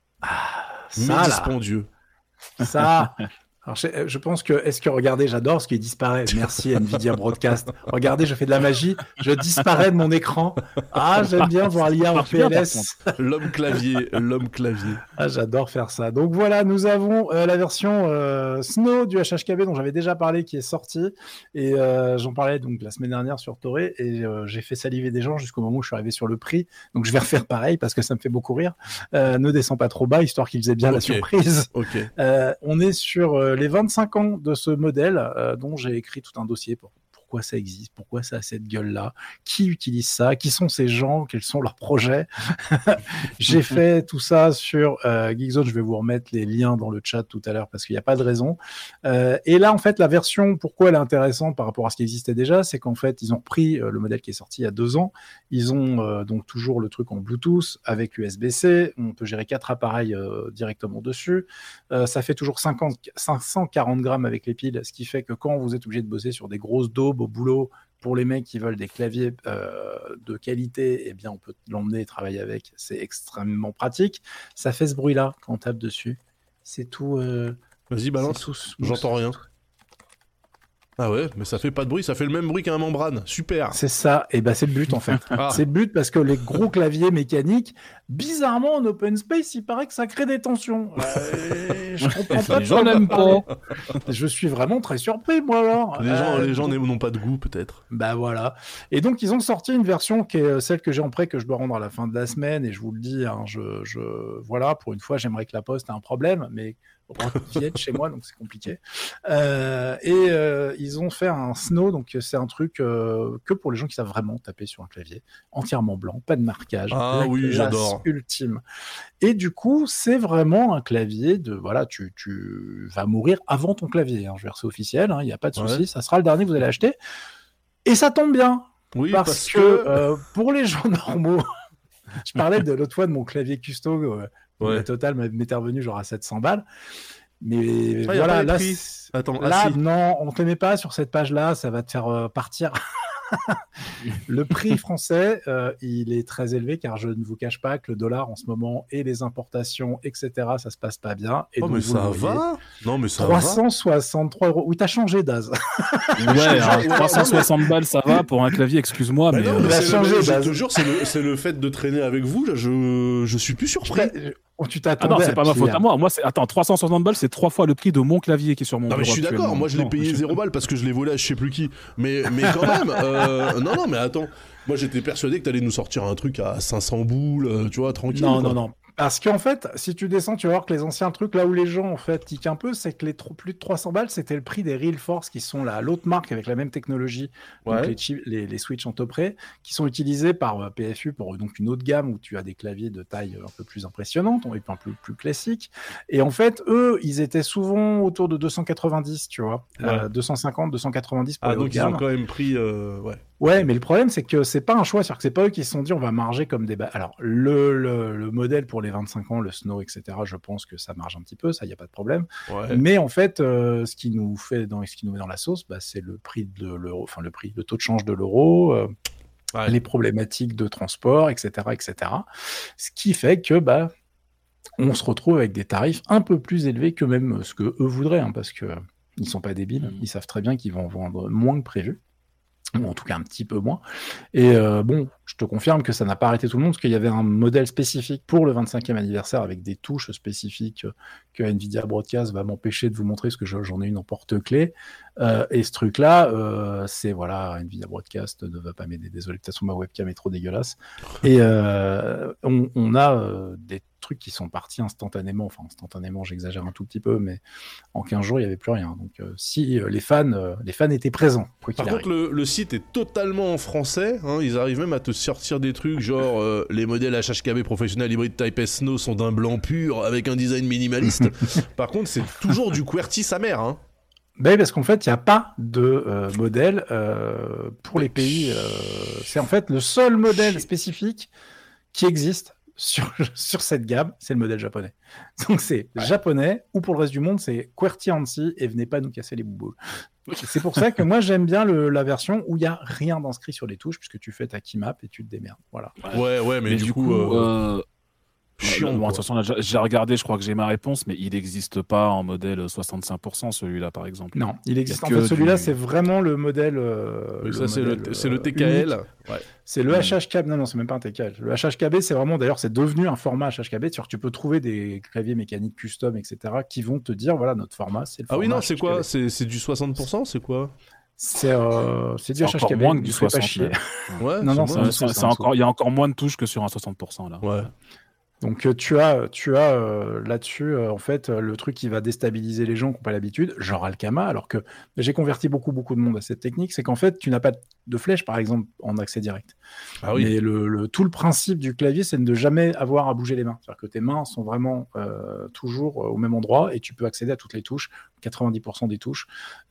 Ça, dispendieux. Ça. Alors, je pense que, regardez, j'adore ce qui disparaît. Merci Nvidia Broadcast. Regardez, je fais de la magie. Je disparais de mon écran. Ah, j'aime bien voir l'IA en PLS. L'homme clavier. Ah, j'adore faire ça. Donc voilà, nous avons la version Snow du HHKB dont j'avais déjà parlé qui est sortie. Et j'en parlais donc la semaine dernière sur Toré. Et j'ai fait saliver des gens jusqu'au moment où je suis arrivé sur le prix. Donc je vais refaire pareil parce que ça me fait beaucoup rire. Ne descends pas trop bas, histoire qu'ils aient bien la surprise. Okay. On est sur les 25 ans de ce modèle dont j'ai écrit tout un dossier pour pourquoi ça existe, pourquoi ça a cette gueule-là, qui utilise ça, qui sont ces gens, quels sont leurs projets. J'ai fait tout ça sur Geekzone, je vais vous remettre les liens dans le chat tout à l'heure parce qu'il n'y a pas de raison. Et là, en fait, la version, pourquoi elle est intéressante par rapport à ce qui existait déjà, c'est qu'en fait, ils ont repris le modèle qui est sorti il y a 2 ans. Ils ont donc toujours le truc en Bluetooth avec USB-C. On peut gérer 4 appareils directement dessus. Ça fait toujours 540 grammes avec les piles, ce qui fait que quand vous êtes obligé de bosser sur des grosses daubes au boulot, pour les mecs qui veulent des claviers de qualité, eh bien, on peut l'emmener et travailler avec. C'est extrêmement pratique. Ça fait ce bruit-là quand on tape dessus. C'est tout. Vas-y, balance. J'entends rien. Ah ouais, mais ça fait pas de bruit, ça fait le même bruit qu'un membrane. Super. C'est ça, et c'est le but en fait. C'est le but parce que les gros claviers mécaniques, bizarrement en open space, il paraît que ça crée des tensions. Je comprends pas. Les gens n'aiment pas. Je suis vraiment très surpris, moi alors. Les gens n'ont pas de goût peut-être. Bah voilà. Et donc ils ont sorti une version qui est celle que j'ai en prêt que je dois rendre à la fin de la semaine. Et je vous le dis, hein, voilà, pour une fois, j'aimerais que la Poste ait un problème, mais qui viennent chez moi, donc c'est compliqué. Ils ont fait un Snow, donc c'est un truc que pour les gens qui savent vraiment taper sur un clavier, entièrement blanc, pas de marquage. Ah oui, j'adore. Ultime. Et du coup, c'est vraiment un clavier de, voilà, tu vas mourir avant ton clavier. Hein. Je veux dire, c'est officiel, il n'y a pas de souci, ça sera le dernier que vous allez acheter. Et ça tombe bien. Oui, parce que pour les gens normaux, je parlais de l'autre fois de mon clavier custo. La totale m'était revenu genre à 700 balles. Mais voilà, là, non, on ne te met pas sur cette page-là, ça va te faire partir. Le prix français, il est très élevé car je ne vous cache pas que le dollar en ce moment et les importations, etc., ça se passe pas bien. Et donc, mais ça va. Non, mais ça 363 €. Oui, t'as changé, Daz. Ouais, 360 balles, ça va pour un clavier, excuse-moi. Mais non, je te jure, c'est le fait de traîner avec vous, là, je suis plus surpris. Tu t'attendais. Ah non, c'est pas ma faute à moi. Attends, 360 balles, c'est 3 fois le prix de mon clavier qui est sur mon bureau. Non, mais je suis d'accord. Moi, je l'ai payé 0 balles parce que je l'ai volé à je sais plus qui. Mais quand même. Non, mais attends. Moi, j'étais persuadé que t'allais nous sortir un truc à 500 boules, tu vois, tranquille. Non. Parce qu'en fait, si tu descends, tu vas voir que les anciens trucs, là où les gens en fait tiquent un peu, c'est que les plus de 300 balles, c'était le prix des Real Force, qui sont l'autre marque avec la même technologie, donc les switches en Topré, qui sont utilisés par PFU pour donc une autre gamme où tu as des claviers de taille un peu plus impressionnante, et un peu plus classique. Et en fait, eux, ils étaient souvent autour de 290, tu vois, 250, 290 pour les donc ils ont quand même pris, Ouais, mais le problème, c'est que c'est pas un choix. C'est-à-dire que c'est pas eux qui se sont dit on va marger comme des... Alors, le modèle pour les 25 ans, le Snow, etc., je pense que ça marge un petit peu, ça, il n'y a pas de problème. Ouais. Mais en fait, ce qui nous met dans la sauce, c'est le prix de l'euro, enfin le taux de change de l'euro, Ouais. les problématiques de transport, etc., etc. Ce qui fait que on se retrouve avec des tarifs un peu plus élevés que même ce que eux voudraient, hein, parce que ils sont pas débiles, ils savent très bien qu'ils vont vendre moins que prévu, ou en tout cas un petit peu moins. Et je te confirme que ça n'a pas arrêté tout le monde, parce qu'il y avait un modèle spécifique pour le 25e anniversaire avec des touches spécifiques que Nvidia Broadcast va m'empêcher de vous montrer, parce que j'en ai une en porte-clés. Et ce truc-là, c'est Nvidia Broadcast ne va pas m'aider. Désolé, de toute façon, ma webcam est trop dégueulasse. Et on a des trucs qui sont partis instantanément. Enfin, instantanément, j'exagère un tout petit peu, mais en 15 jours, il n'y avait plus rien. Donc, si les fans étaient présents, quoi qu'il Par arrive. contre, le site est totalement en français. Hein, ils arrivent même à te sortir des trucs genre les modèles HHKB professionnels hybride Type S Snow sont d'un blanc pur avec un design minimaliste. Par contre, c'est toujours du QWERTY sa mère. Hein. Parce qu'en fait, il n'y a pas de modèle pour les pays. C'est en fait le seul modèle spécifique qui existe sur cette gamme, c'est le modèle japonais. Donc c'est japonais, ou pour le reste du monde, c'est QWERTY ANSI, et venez pas nous casser les bouboules. C'est pour ça que moi j'aime bien la version où il n'y a rien d'inscrit sur les touches, puisque tu fais ta keymap et tu te démerdes. Voilà. Ouais, mais du coup chiant. Bon, de toute façon, là, j'ai regardé, je crois que j'ai ma réponse, mais il n'existe pas en modèle 65%, celui-là, par exemple. Non, il existe. En fait, celui-là, c'est vraiment le modèle. C'est le TKL. Ouais. C'est le HHKB. Non, c'est même pas un TKL. Le HHKB, c'est vraiment, d'ailleurs, c'est devenu un format HHKB. C'est-à-dire que tu peux trouver des claviers mécaniques custom, etc., qui vont te dire, voilà, notre format, c'est le format. Ah oui, non, c'est HHKB. quoi? C'est du 60%, c'est quoi? C'est du encore HHKB. moins que du ne fais pas 60. chier. Ouais, Non, Il y a encore moins de touches que sur un 60%, là. Ouais. Donc tu as là-dessus en fait le truc qui va déstabiliser les gens qui n'ont pas l'habitude, genre Alkama, alors que j'ai converti beaucoup de monde à cette technique, c'est qu'en fait tu n'as pas de flèche par exemple en accès direct. Ah oui. Mais tout le principe du clavier, c'est de ne jamais avoir à bouger les mains, c'est-à-dire que tes mains sont vraiment toujours au même endroit et tu peux accéder à toutes les touches, 90% des touches,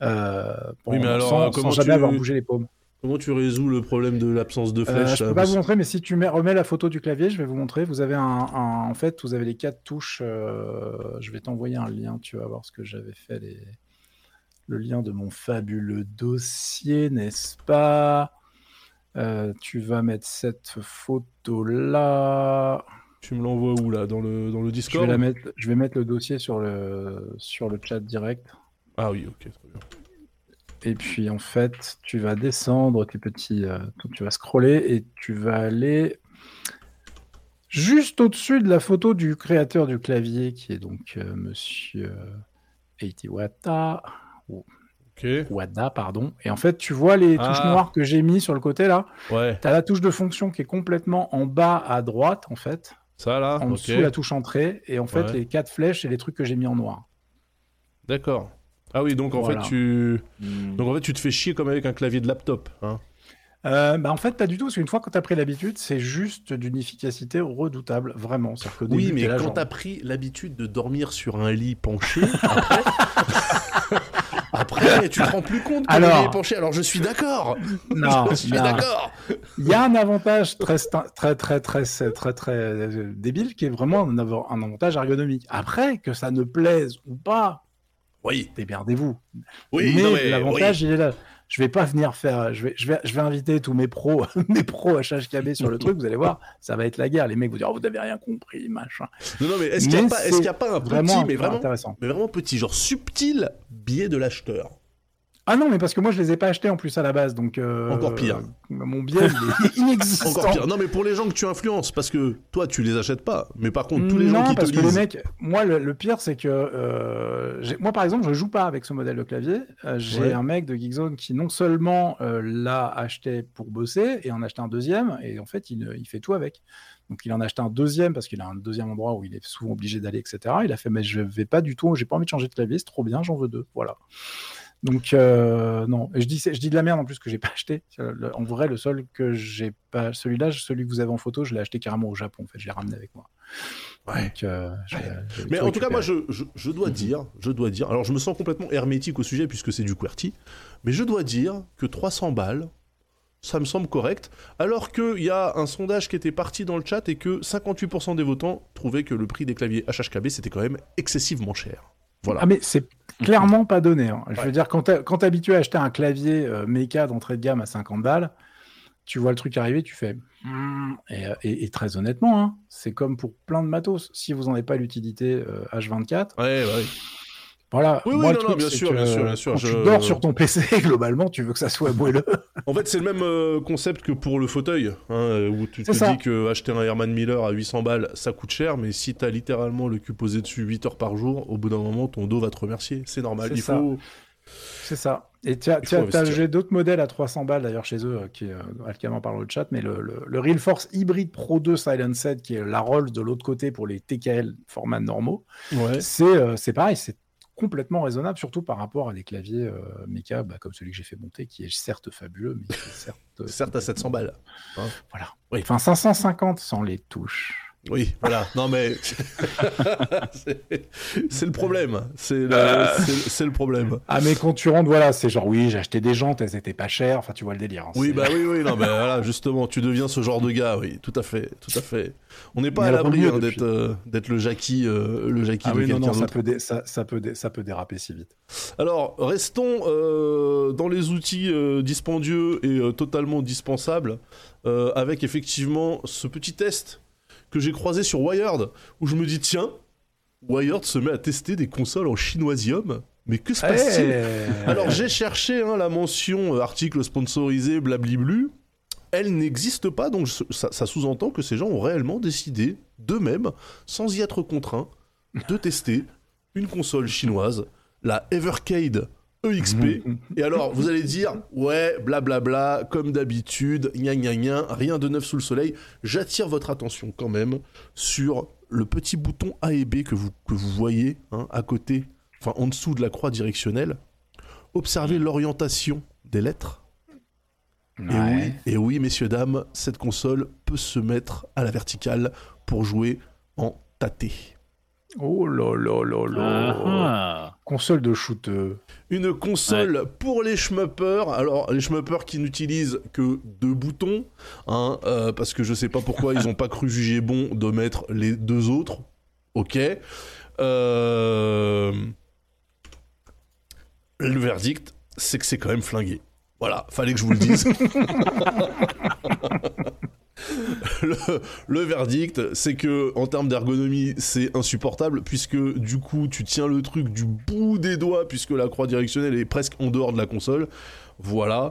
sans jamais avoir bougé les paumes. Comment tu résous le problème de l'absence de flèche? Je peux pas vous montrer, mais si tu remets la photo du clavier, je vais vous montrer. Vous avez en fait, vous avez les 4 touches. Je vais t'envoyer un lien, tu vas voir ce que j'avais fait. Le lien de mon fabuleux dossier, n'est-ce pas? Tu vas mettre cette photo-là. Tu me l'envoies où, là? Dans le Discord? Je vais mettre le dossier sur le chat direct. Ah oui, ok, très bien. Et puis en fait, tu vas descendre tu vas scroller et tu vas aller juste au-dessus de la photo du créateur du clavier, qui est donc Monsieur Eiti Wada. Wada, pardon. Et en fait, tu vois les touches noires que j'ai mis sur le côté là. Ouais. Tu as la touche de fonction qui est complètement en bas à droite en fait. Ça là. En dessous la touche entrée et en fait les 4 flèches et les trucs que j'ai mis en noir. D'accord. Ah oui, donc en fait tu te fais chier comme avec un clavier de laptop, hein. En fait, pas du tout, parce qu'une fois que tu as pris l'habitude, c'est juste d'une efficacité redoutable, vraiment. Oui, mais quand tu as pris l'habitude de dormir sur un lit penché, après tu te rends plus compte que le lit est penché. Alors je suis d'accord. Non, je suis d'accord. Il y a un avantage très débile qui est vraiment un avantage ergonomique. Après, que ça ne plaise ou pas, oui, démerdez-vous. Oui, mais l'avantage, il est là. Je vais pas venir faire. Je vais inviter tous mes pros HHKB sur le truc. Vous allez voir, ça va être la guerre. Les mecs vont dire, vous n'avez rien compris, machin. Non, mais est-ce qu'il n'y a pas un petit, intéressant, mais vraiment petit, genre subtil biais de l'acheteur? Ah non, mais parce que moi je les ai pas achetés en plus à la base, donc encore pire. Mon biais il est inexistant. Encore pire. Non, mais pour les gens que tu influences, parce que toi tu les achètes pas, mais par contre tous les gens qui te lisent. Non, parce que les mecs, moi le pire c'est que moi par exemple je joue pas avec ce modèle de clavier. J'ai un mec de Geekzone qui non seulement l'a acheté pour bosser et en a acheté un deuxième, et en fait il fait tout avec. Donc il en a acheté un deuxième parce qu'il a un deuxième endroit où il est souvent obligé d'aller, etc. Il a fait mais je vais pas du tout, j'ai pas envie de changer de clavier, c'est trop bien, j'en veux 2, voilà. Donc non, et je dis de la merde en plus que j'ai pas acheté. En vrai, le seul que j'ai pas, celui que vous avez en photo, je l'ai acheté carrément au Japon. En fait, je l'ai ramené avec moi. Ouais. Donc, mais en tout cas, moi, je dois dire. Alors, je me sens complètement hermétique au sujet puisque c'est du QWERTY, mais je dois dire que 300 balles, ça me semble correct. Alors qu'il y a un sondage qui était parti dans le chat et que 58% des votants trouvaient que le prix des claviers HHKB c'était quand même excessivement cher. Voilà. Ah mais c'est clairement pas donné. Hein. Je veux dire, quand t'es habitué à acheter un clavier méca d'entrée de gamme à 50 balles, tu vois le truc arriver, tu fais... Et très honnêtement, hein, c'est comme pour plein de matos. Si vous n'en avez pas l'utilité H24, voilà. Oui, moi, oui, le truc, bien sûr. Quand tu dors sur ton PC, globalement, tu veux que ça soit moelleux. En fait, c'est le même concept que pour le fauteuil, hein, où tu te dis que acheter un Herman Miller à 800 balles, ça coûte cher, mais si t'as littéralement le cul posé dessus 8 heures par jour, au bout d'un moment, ton dos va te remercier. C'est normal, C'est ça. Et j'ai d'autres modèles à 300 balles d'ailleurs chez eux, qui Alcam en parle au chat, mais le Real Force Hybrid Pro 2 Silenced, qui est la Rolls de l'autre côté pour les TKL formats normaux, c'est pareil, c'est complètement raisonnable, surtout par rapport à des claviers méca comme celui que j'ai fait monter, qui est certes fabuleux, mais qui est certes à 700 balles. Hein. Voilà. Oui. Enfin, 550 sans les touches. Oui, voilà. Non, mais c'est le problème. C'est le problème. Ah, mais quand tu rentres, voilà, c'est genre, oui, j'ai acheté des jantes, elles étaient pas chères. Enfin, tu vois le délire. Hein, oui, non, mais voilà, justement, tu deviens ce genre de gars, oui, tout à fait. On n'est pas à l'abri d'être le Jackie, ah oui, non, ça peut déraper si vite. Alors, restons dans les outils dispendieux et totalement dispensables, avec effectivement ce petit test que j'ai croisé sur Wired, où je me dis, tiens, Wired se met à tester des consoles en chinoisium, mais que se passe-t-il ? Alors j'ai cherché la mention article sponsorisé blabliblu, elle n'existe pas, donc ça sous-entend que ces gens ont réellement décidé, d'eux-mêmes, sans y être contraints, de tester une console chinoise, la Evercade EXP, et alors vous allez dire ouais blablabla comme d'habitude gna rien de neuf sous le soleil. J'attire votre attention quand même sur le petit bouton A et B que vous voyez à côté, enfin en dessous de la croix directionnelle. Observez l'orientation des lettres. Et oui messieurs dames, cette console peut se mettre à la verticale pour jouer en tâté. Oh là là là là. Console de shooter. Une console pour les shmuppers. Alors, les shmuppers qui n'utilisent que 2 boutons, parce que je sais pas pourquoi ils ont pas cru juger bon de mettre les 2 autres. Ok. Le verdict, c'est que c'est quand même flingué. Voilà, fallait que je vous le dise. Le verdict, c'est que en termes d'ergonomie, c'est insupportable puisque du coup, tu tiens le truc du bout des doigts puisque la croix directionnelle est presque en dehors de la console. Voilà.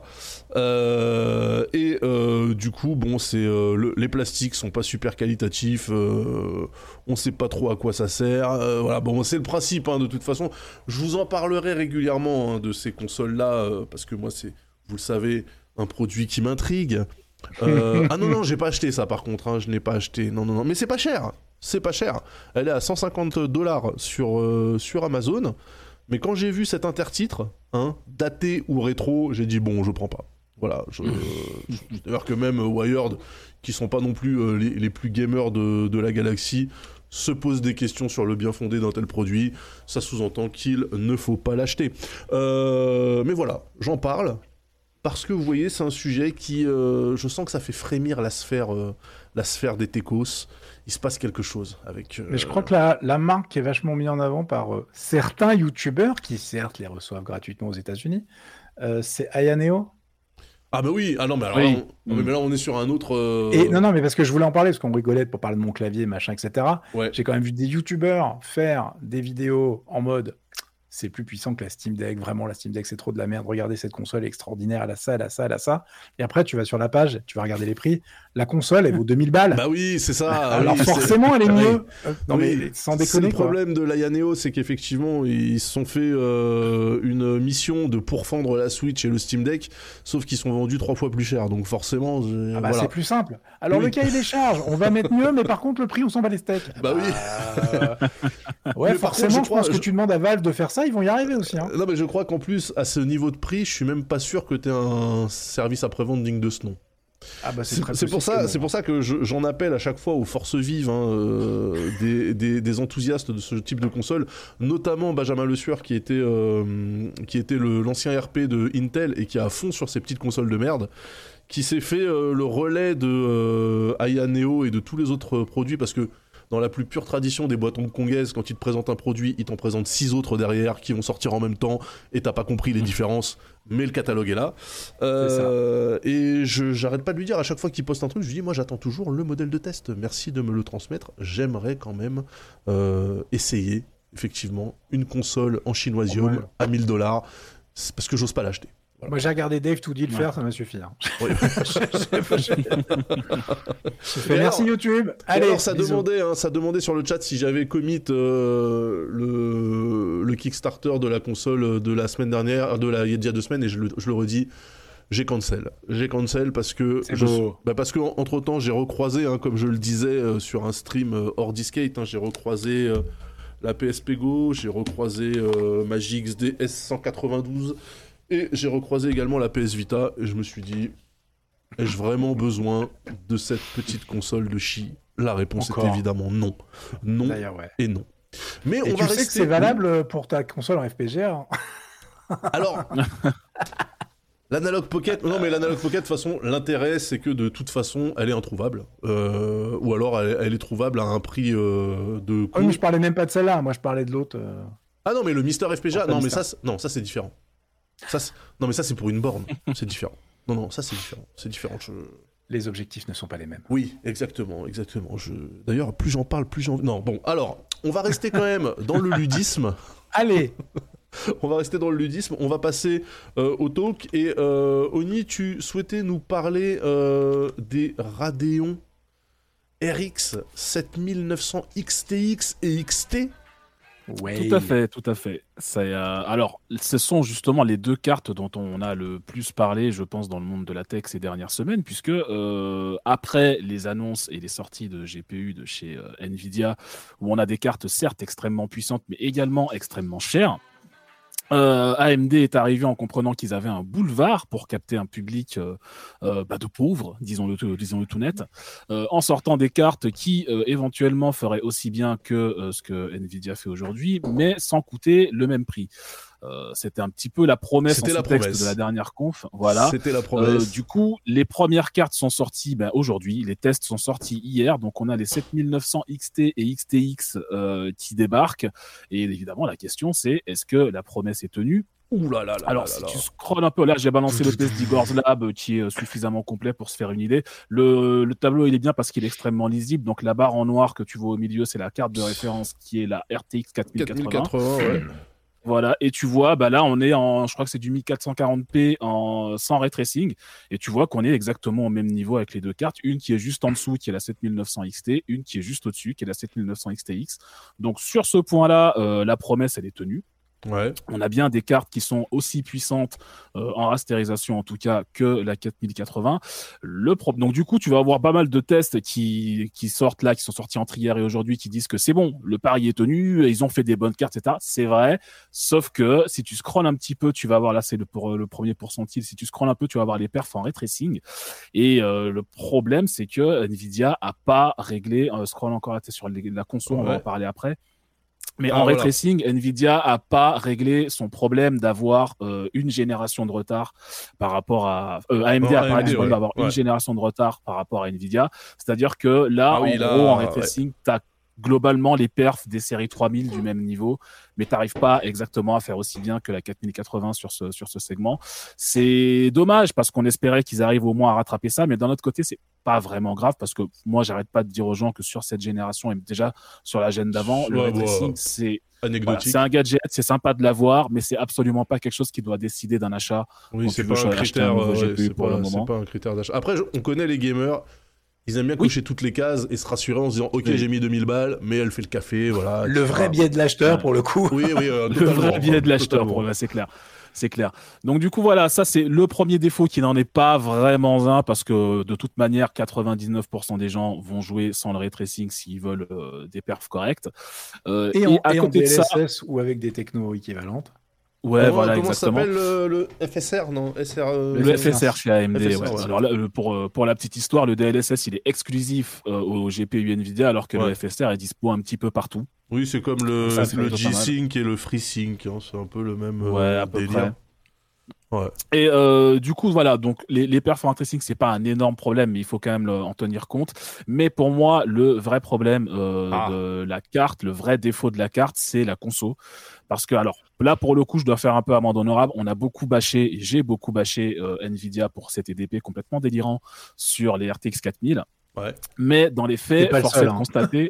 Du coup, bon, les plastiques sont pas super qualitatifs. On sait pas trop à quoi ça sert. Voilà. Bon, c'est le principe. De toute façon, je vous en parlerai régulièrement de ces consoles-là parce que moi, c'est, vous le savez, un produit qui m'intrigue. Ah non, j'ai pas acheté ça par contre, je n'ai pas acheté, non, mais c'est pas cher, elle est à $150 sur Amazon, mais quand j'ai vu cet intertitre, daté ou rétro, j'ai dit bon, je prends pas, voilà, d'ailleurs que même Wired, qui sont pas non plus les plus gamers de la galaxie, se posent des questions sur le bien fondé d'un tel produit, ça sous-entend qu'il ne faut pas l'acheter, mais voilà, j'en parle, parce que vous voyez, c'est un sujet qui, je sens que ça fait frémir la sphère des techos. Il se passe quelque chose avec... Mais je crois que la marque qui est vachement mise en avant par certains youtubeurs, qui certes les reçoivent gratuitement aux États-Unis, c'est Ayaneo. Ah bah oui, non mais alors oui. Là, mais là on est sur un autre... Et non mais parce que je voulais en parler, parce qu'on rigolait pour parler de mon clavier, machin, etc. Ouais. J'ai quand même vu des youtubeurs faire des vidéos en mode... C'est plus puissant que la Steam Deck. Vraiment, la Steam Deck, c'est trop de la merde. Regardez cette console extraordinaire. Elle a ça, elle a ça, elle a ça. Et après, tu vas sur la page, tu vas regarder les prix. La console, elle vaut 2000 balles. Bah oui, c'est ça. Alors forcément, elle est mieux. Non, mais sans déconner. Le problème de l'Ayaneo, c'est qu'effectivement, ils se sont fait une mission de pourfendre la Switch et le Steam Deck, sauf qu'ils sont vendus 3 fois plus cher. Donc forcément, voilà. C'est plus simple. Alors le cahier des charges, on va mettre mieux, mais par contre, le prix, on s'en bat les steaks. Bah oui. Ouais, mais forcément, je pense que tu demandes à Valve de faire ça, ils vont y arriver aussi. Non, mais je crois qu'en plus, à ce niveau de prix, je suis même pas sûr que t'aies un service après-vente digne de ce nom. Ah bah C'est pour ça que j'en appelle à chaque fois aux forces vives des enthousiastes de ce type de console, notamment Benjamin Le Sueur qui était l'ancien RP de Intel et qui est à fond sur ces petites consoles de merde, qui s'est fait le relais de Aya Neo et de tous les autres produits, parce que dans la plus pure tradition des boîtes hongkongaises, quand ils te présentent un produit, ils t'en présentent 6 autres derrière qui vont sortir en même temps et t'as pas compris les différences, mais le catalogue est là. Et j'arrête pas de lui dire à chaque fois qu'il poste un truc, je lui dis moi j'attends toujours le modèle de test, merci de me le transmettre, j'aimerais quand même essayer effectivement une console en chinoisium à $1000, parce que j'ose pas l'acheter. Voilà. Moi j'ai regardé Dave Toody le faire, ça m'a suffi. Hein. Oui. Merci YouTube. Allez, alors ça demandait sur le chat si j'avais commit le Kickstarter de la console de la semaine dernière, il y a 2 semaines, et je le redis, j'ai cancel parce que entre temps j'ai recroisé, comme je le disais sur un stream hors Discate, j'ai recroisé la PSP Go, j'ai recroisé ma JXD S192. Et j'ai recroisé également la PS Vita et je me suis dit, ai-je vraiment besoin de cette petite console de chi ? La réponse est évidemment non. Non et non. Mais et on va rester... que c'est valable pour ta console en FPGA. Alors, l'Analog Pocket... Non mais l'Analog Pocket, de toute façon, l'intérêt c'est que de toute façon, elle est introuvable. Ou alors elle est trouvable à un prix de... Oh, mais je parlais même pas de celle-là, moi je parlais de l'autre. Ah non mais le Mister FPGA, non mais ça c'est différent. Non mais ça c'est pour une borne, c'est différent. Non ça c'est différent. Les objectifs ne sont pas les mêmes. Oui, exactement. D'ailleurs, plus j'en parle, plus j'en... Non, bon, alors, on va rester quand même dans le ludisme. Allez. On va rester dans le ludisme, on va passer au talk. Et Oni, tu souhaitais nous parler des Radeon RX 7900 XTX et XT. Ouais. Tout à fait. Alors, ce sont justement les 2 cartes dont on a le plus parlé, je pense, dans le monde de la tech ces dernières semaines, puisque après les annonces et les sorties de GPU de chez Nvidia, où on a des cartes certes extrêmement puissantes, mais également extrêmement chères, AMD est arrivé en comprenant qu'ils avaient un boulevard pour capter un public de pauvres, disons-le tout net, en sortant des cartes qui éventuellement feraient aussi bien que ce que Nvidia fait aujourd'hui, mais sans coûter le même prix. C'était un petit peu la promesse en sous-texte de la dernière conf. Voilà. C'était la promesse. Du coup, les premières cartes sont sorties aujourd'hui. Les tests sont sortis hier. Donc, on a les 7900 XT et XTX qui débarquent. Et évidemment, la question, c'est est-ce que la promesse est tenue ? Ouh là là là. Alors, si tu scrolles un peu, là, j'ai balancé le test d'Igor's Lab qui est suffisamment complet pour se faire une idée. Le tableau, il est bien parce qu'il est extrêmement lisible. Donc, la barre en noir que tu vois au milieu, c'est la carte de référence qui est la RTX 4080. Ouais. Voilà, et tu vois, là, on est je crois que c'est du 1440p sans ray tracing, et tu vois qu'on est exactement au même niveau avec les 2 cartes, une qui est juste en dessous, qui est la 7900 XT, une qui est juste au-dessus, qui est la 7900 XTX. Donc, sur ce point-là, la promesse, elle est tenue. Ouais. On a bien des cartes qui sont aussi puissantes en rasterisation en tout cas que la 4080. Donc du coup, tu vas avoir pas mal de tests qui sortent là, qui sont sortis entre hier et aujourd'hui, qui disent que c'est bon, le pari est tenu, ils ont fait des bonnes cartes, etc. C'est vrai, sauf que si tu scrolles un petit peu, tu vas voir, là c'est le premier pourcentile, si tu scrolles un peu, tu vas voir les perfs en ray tracing. Et le problème, c'est que Nvidia a pas réglé, scroll encore là, sur la console, on va en parler après. Mais en ray tracing, Nvidia a pas réglé son problème d'avoir une génération de retard par rapport à AMD a pas réglé son problème d'avoir une génération de retard par rapport à Nvidia. C'est-à-dire que là, en ray tracing, t'as globalement les perfs des séries 3000 du même niveau, mais t'arrives pas exactement à faire aussi bien que la 4080 sur ce segment. C'est dommage parce qu'on espérait qu'ils arrivent au moins à rattraper ça, mais d'un autre côté, c'est pas vraiment grave parce que moi, j'arrête pas de dire aux gens que sur cette génération et déjà sur la gêne d'avant, le ray tracing, c'est anecdotique. C'est un gadget, c'est sympa de l'avoir, mais c'est absolument pas quelque chose qui doit décider d'un achat. Oui, c'est pas un critère. C'est pas un critère d'achat. Après, on connaît les gamers. Ils aiment bien cocher toutes les cases et se rassurer en se disant ok, j'ai mis 2000 balles, mais elle fait le café, voilà. Le vrai biais de l'acheteur pour le coup. Oui, le vrai biais de l'acheteur pour là, c'est clair. Donc du coup voilà, ça c'est le premier défaut qui n'en est pas vraiment un parce que de toute manière 99% des gens vont jouer sans le ray tracing s'ils veulent des perfs corrects. Et à côté en DLSS de ça, ou avec des technos équivalentes. Ouais, voilà, comment exactement. ça s'appelle le FSR, non Le FSR chez AMD. FSR, Ouais. ouais. Alors là, pour la petite histoire, le DLSS il est exclusif au GPU Nvidia, alors que le FSR est dispo un petit peu partout. Oui, c'est comme le Ça, c'est plutôt pas mal. G-Sync et le FreeSync, hein, c'est un peu le même Ouais, à peu délire. près. Ouais. Et du coup, voilà, donc les performance tracing, c'est pas un énorme problème, mais il faut quand même en tenir compte. Mais pour moi, le vrai problème de la carte, le vrai défaut de la carte, c'est la conso. Parce que, alors, là, pour le coup, je dois faire un peu amende honorable. On a beaucoup bâché, j'ai beaucoup bâché Nvidia pour cet TDP complètement délirant sur les RTX 4000. Ouais. Mais dans les faits, force est de constater,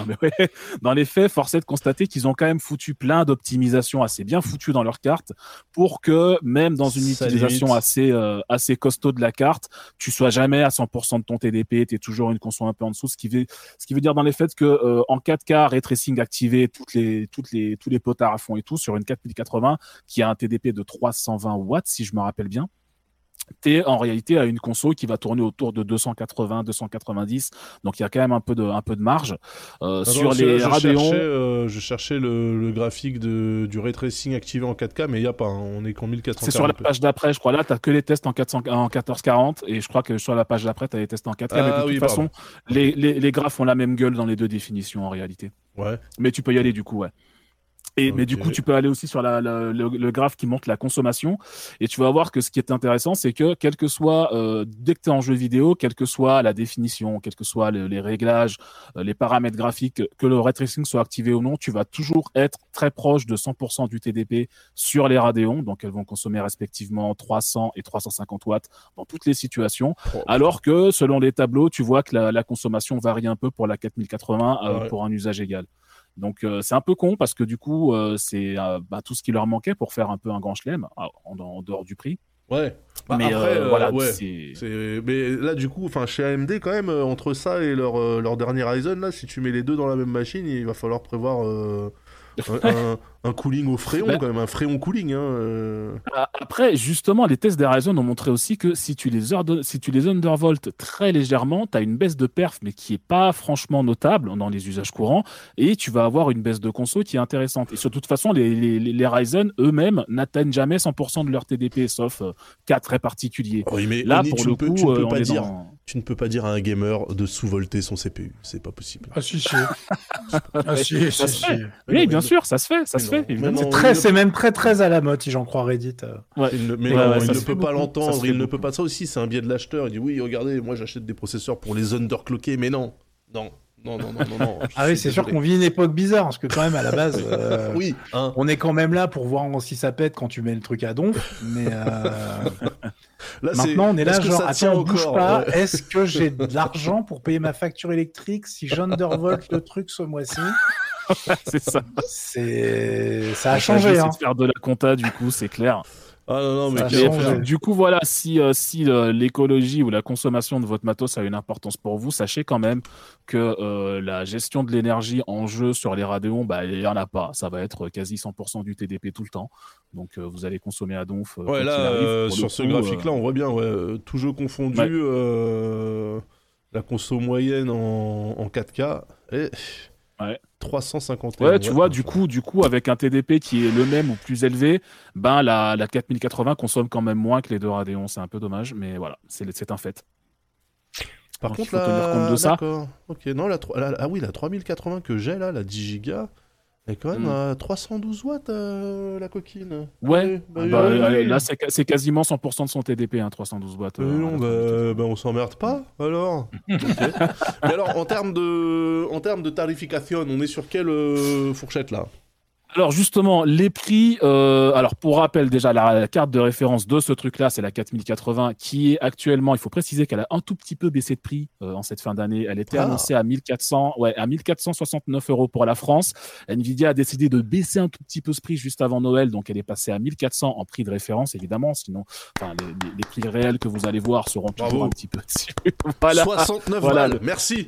dans les faits, force est de constater qu'ils ont quand même foutu plein d'optimisations assez bien foutues dans leur carte pour que même dans une utilisation assez costaud de la carte, tu sois jamais à 100% de ton TDP, tu es toujours une conso un peu en dessous, ce qui veut dire dans les faits que en 4K ray tracing activé, tous les potards à fond et tout sur une 4080 qui a un TDP de 320 watts si je me rappelle bien. T'es en réalité à une conso qui va tourner autour de 280, 290. Donc il y a quand même un peu de marge. Sur les Radeon, je cherchais le graphique du ray tracing activé en 4K, mais il n'y a pas. Hein. On est qu'en 1440. C'est sur la page d'après, je crois. Là, tu n'as que les tests en 1440. Et je crois que sur la page d'après, tu as les tests en 4K. Mais de toute façon, les graphes ont la même gueule dans les deux définitions en réalité. Ouais. Mais tu peux y aller du coup, ouais. Mais du coup, tu peux aller aussi sur le graphe qui montre la consommation et tu vas voir que ce qui est intéressant, c'est que quel que soit, dès que tu es en jeu vidéo, quelle que soit la définition, quels que soient les réglages, les paramètres graphiques, que le ray tracing soit activé ou non, tu vas toujours être très proche de 100% du TDP sur les Radeon. Donc, elles vont consommer respectivement 300 et 350 watts dans toutes les situations. Alors que selon les tableaux, tu vois que la consommation varie un peu pour la 4080 pour un usage égal. Donc c'est un peu con parce que du coup c'est tout ce qui leur manquait pour faire un peu un grand chelem en dehors du prix. Ouais. Mais après, voilà, mais là du coup, enfin chez AMD quand même entre ça et leur dernier Ryzen là, si tu mets les deux dans la même machine, il va falloir prévoir un cooling au fréon quand même, un fréon cooling. Après, justement, les tests des Ryzen ont montré aussi que si tu les undervoltes très légèrement, tu as une baisse de perf, mais qui est pas franchement notable dans les usages courants, et tu vas avoir une baisse de conso qui est intéressante. Et de toute façon, les Ryzen eux-mêmes n'atteignent jamais 100% de leur TDP, sauf cas très particuliers. Oui, mais là, pour le coup, tu ne peux pas dire à un gamer de sous-volter son CPU, c'est pas possible. Ah si. Oui, bien sûr, ça se fait. C'est même très à la mode, si j'en crois Reddit. Il ne peut pas l'entendre, il ne peut pas ça aussi, c'est un biais de l'acheteur. Il dit oui, regardez, moi j'achète des processeurs pour les underclocker, mais non. Ah oui, c'est sûr qu'on vit une époque bizarre, parce que quand même à la base, oui, hein. On est quand même là pour voir si ça pète quand tu mets le truc à donf, mais là, maintenant on est là genre attends, bouge pas, ouais. Est-ce que j'ai de l'argent pour payer ma facture électrique si j'undervolt le truc ce mois-ci? C'est ça. Ça a changé. C'est de faire de la compta, du coup, c'est clair. Ah non, mais du coup, voilà, si l'écologie ou la consommation de votre matos a une importance pour vous, sachez quand même que la gestion de l'énergie en jeu sur les Radeon, il n'y en a pas. Ça va être quasi 100% du TDP tout le temps. Donc, vous allez consommer à donf. Ouais, là, sur ce graphique-là, on voit bien, tout jeu confondu, la conso moyenne en 4K est 351. Ouais, tu vois, du coup, avec un TDP qui est le même ou plus élevé, la 4080 consomme quand même moins que les deux Radeon. C'est un peu dommage, mais voilà, c'est un fait. Par contre, il faut tenir compte de ça. D'accord. Ok, non, la 3080 que j'ai là, la 10 Go, elle est quand même à 312 watts la coquine. Ouais, là c'est quasiment 100% de son TDP, 312 watts. On s'emmerde pas alors. Okay. Mais alors en termes de tarification, on est sur quelle fourchette là? Alors justement, les prix, alors pour rappel déjà, la carte de référence de ce truc-là, c'est la 4080 qui est actuellement, il faut préciser qu'elle a un tout petit peu baissé de prix en cette fin d'année. Elle était annoncée à 1469 € pour la France. Nvidia a décidé de baisser un tout petit peu ce prix juste avant Noël, donc elle est passée à 1400 en prix de référence évidemment, sinon les prix réels que vous allez voir seront toujours un petit peu dessus. Voilà. 69 balles, merci.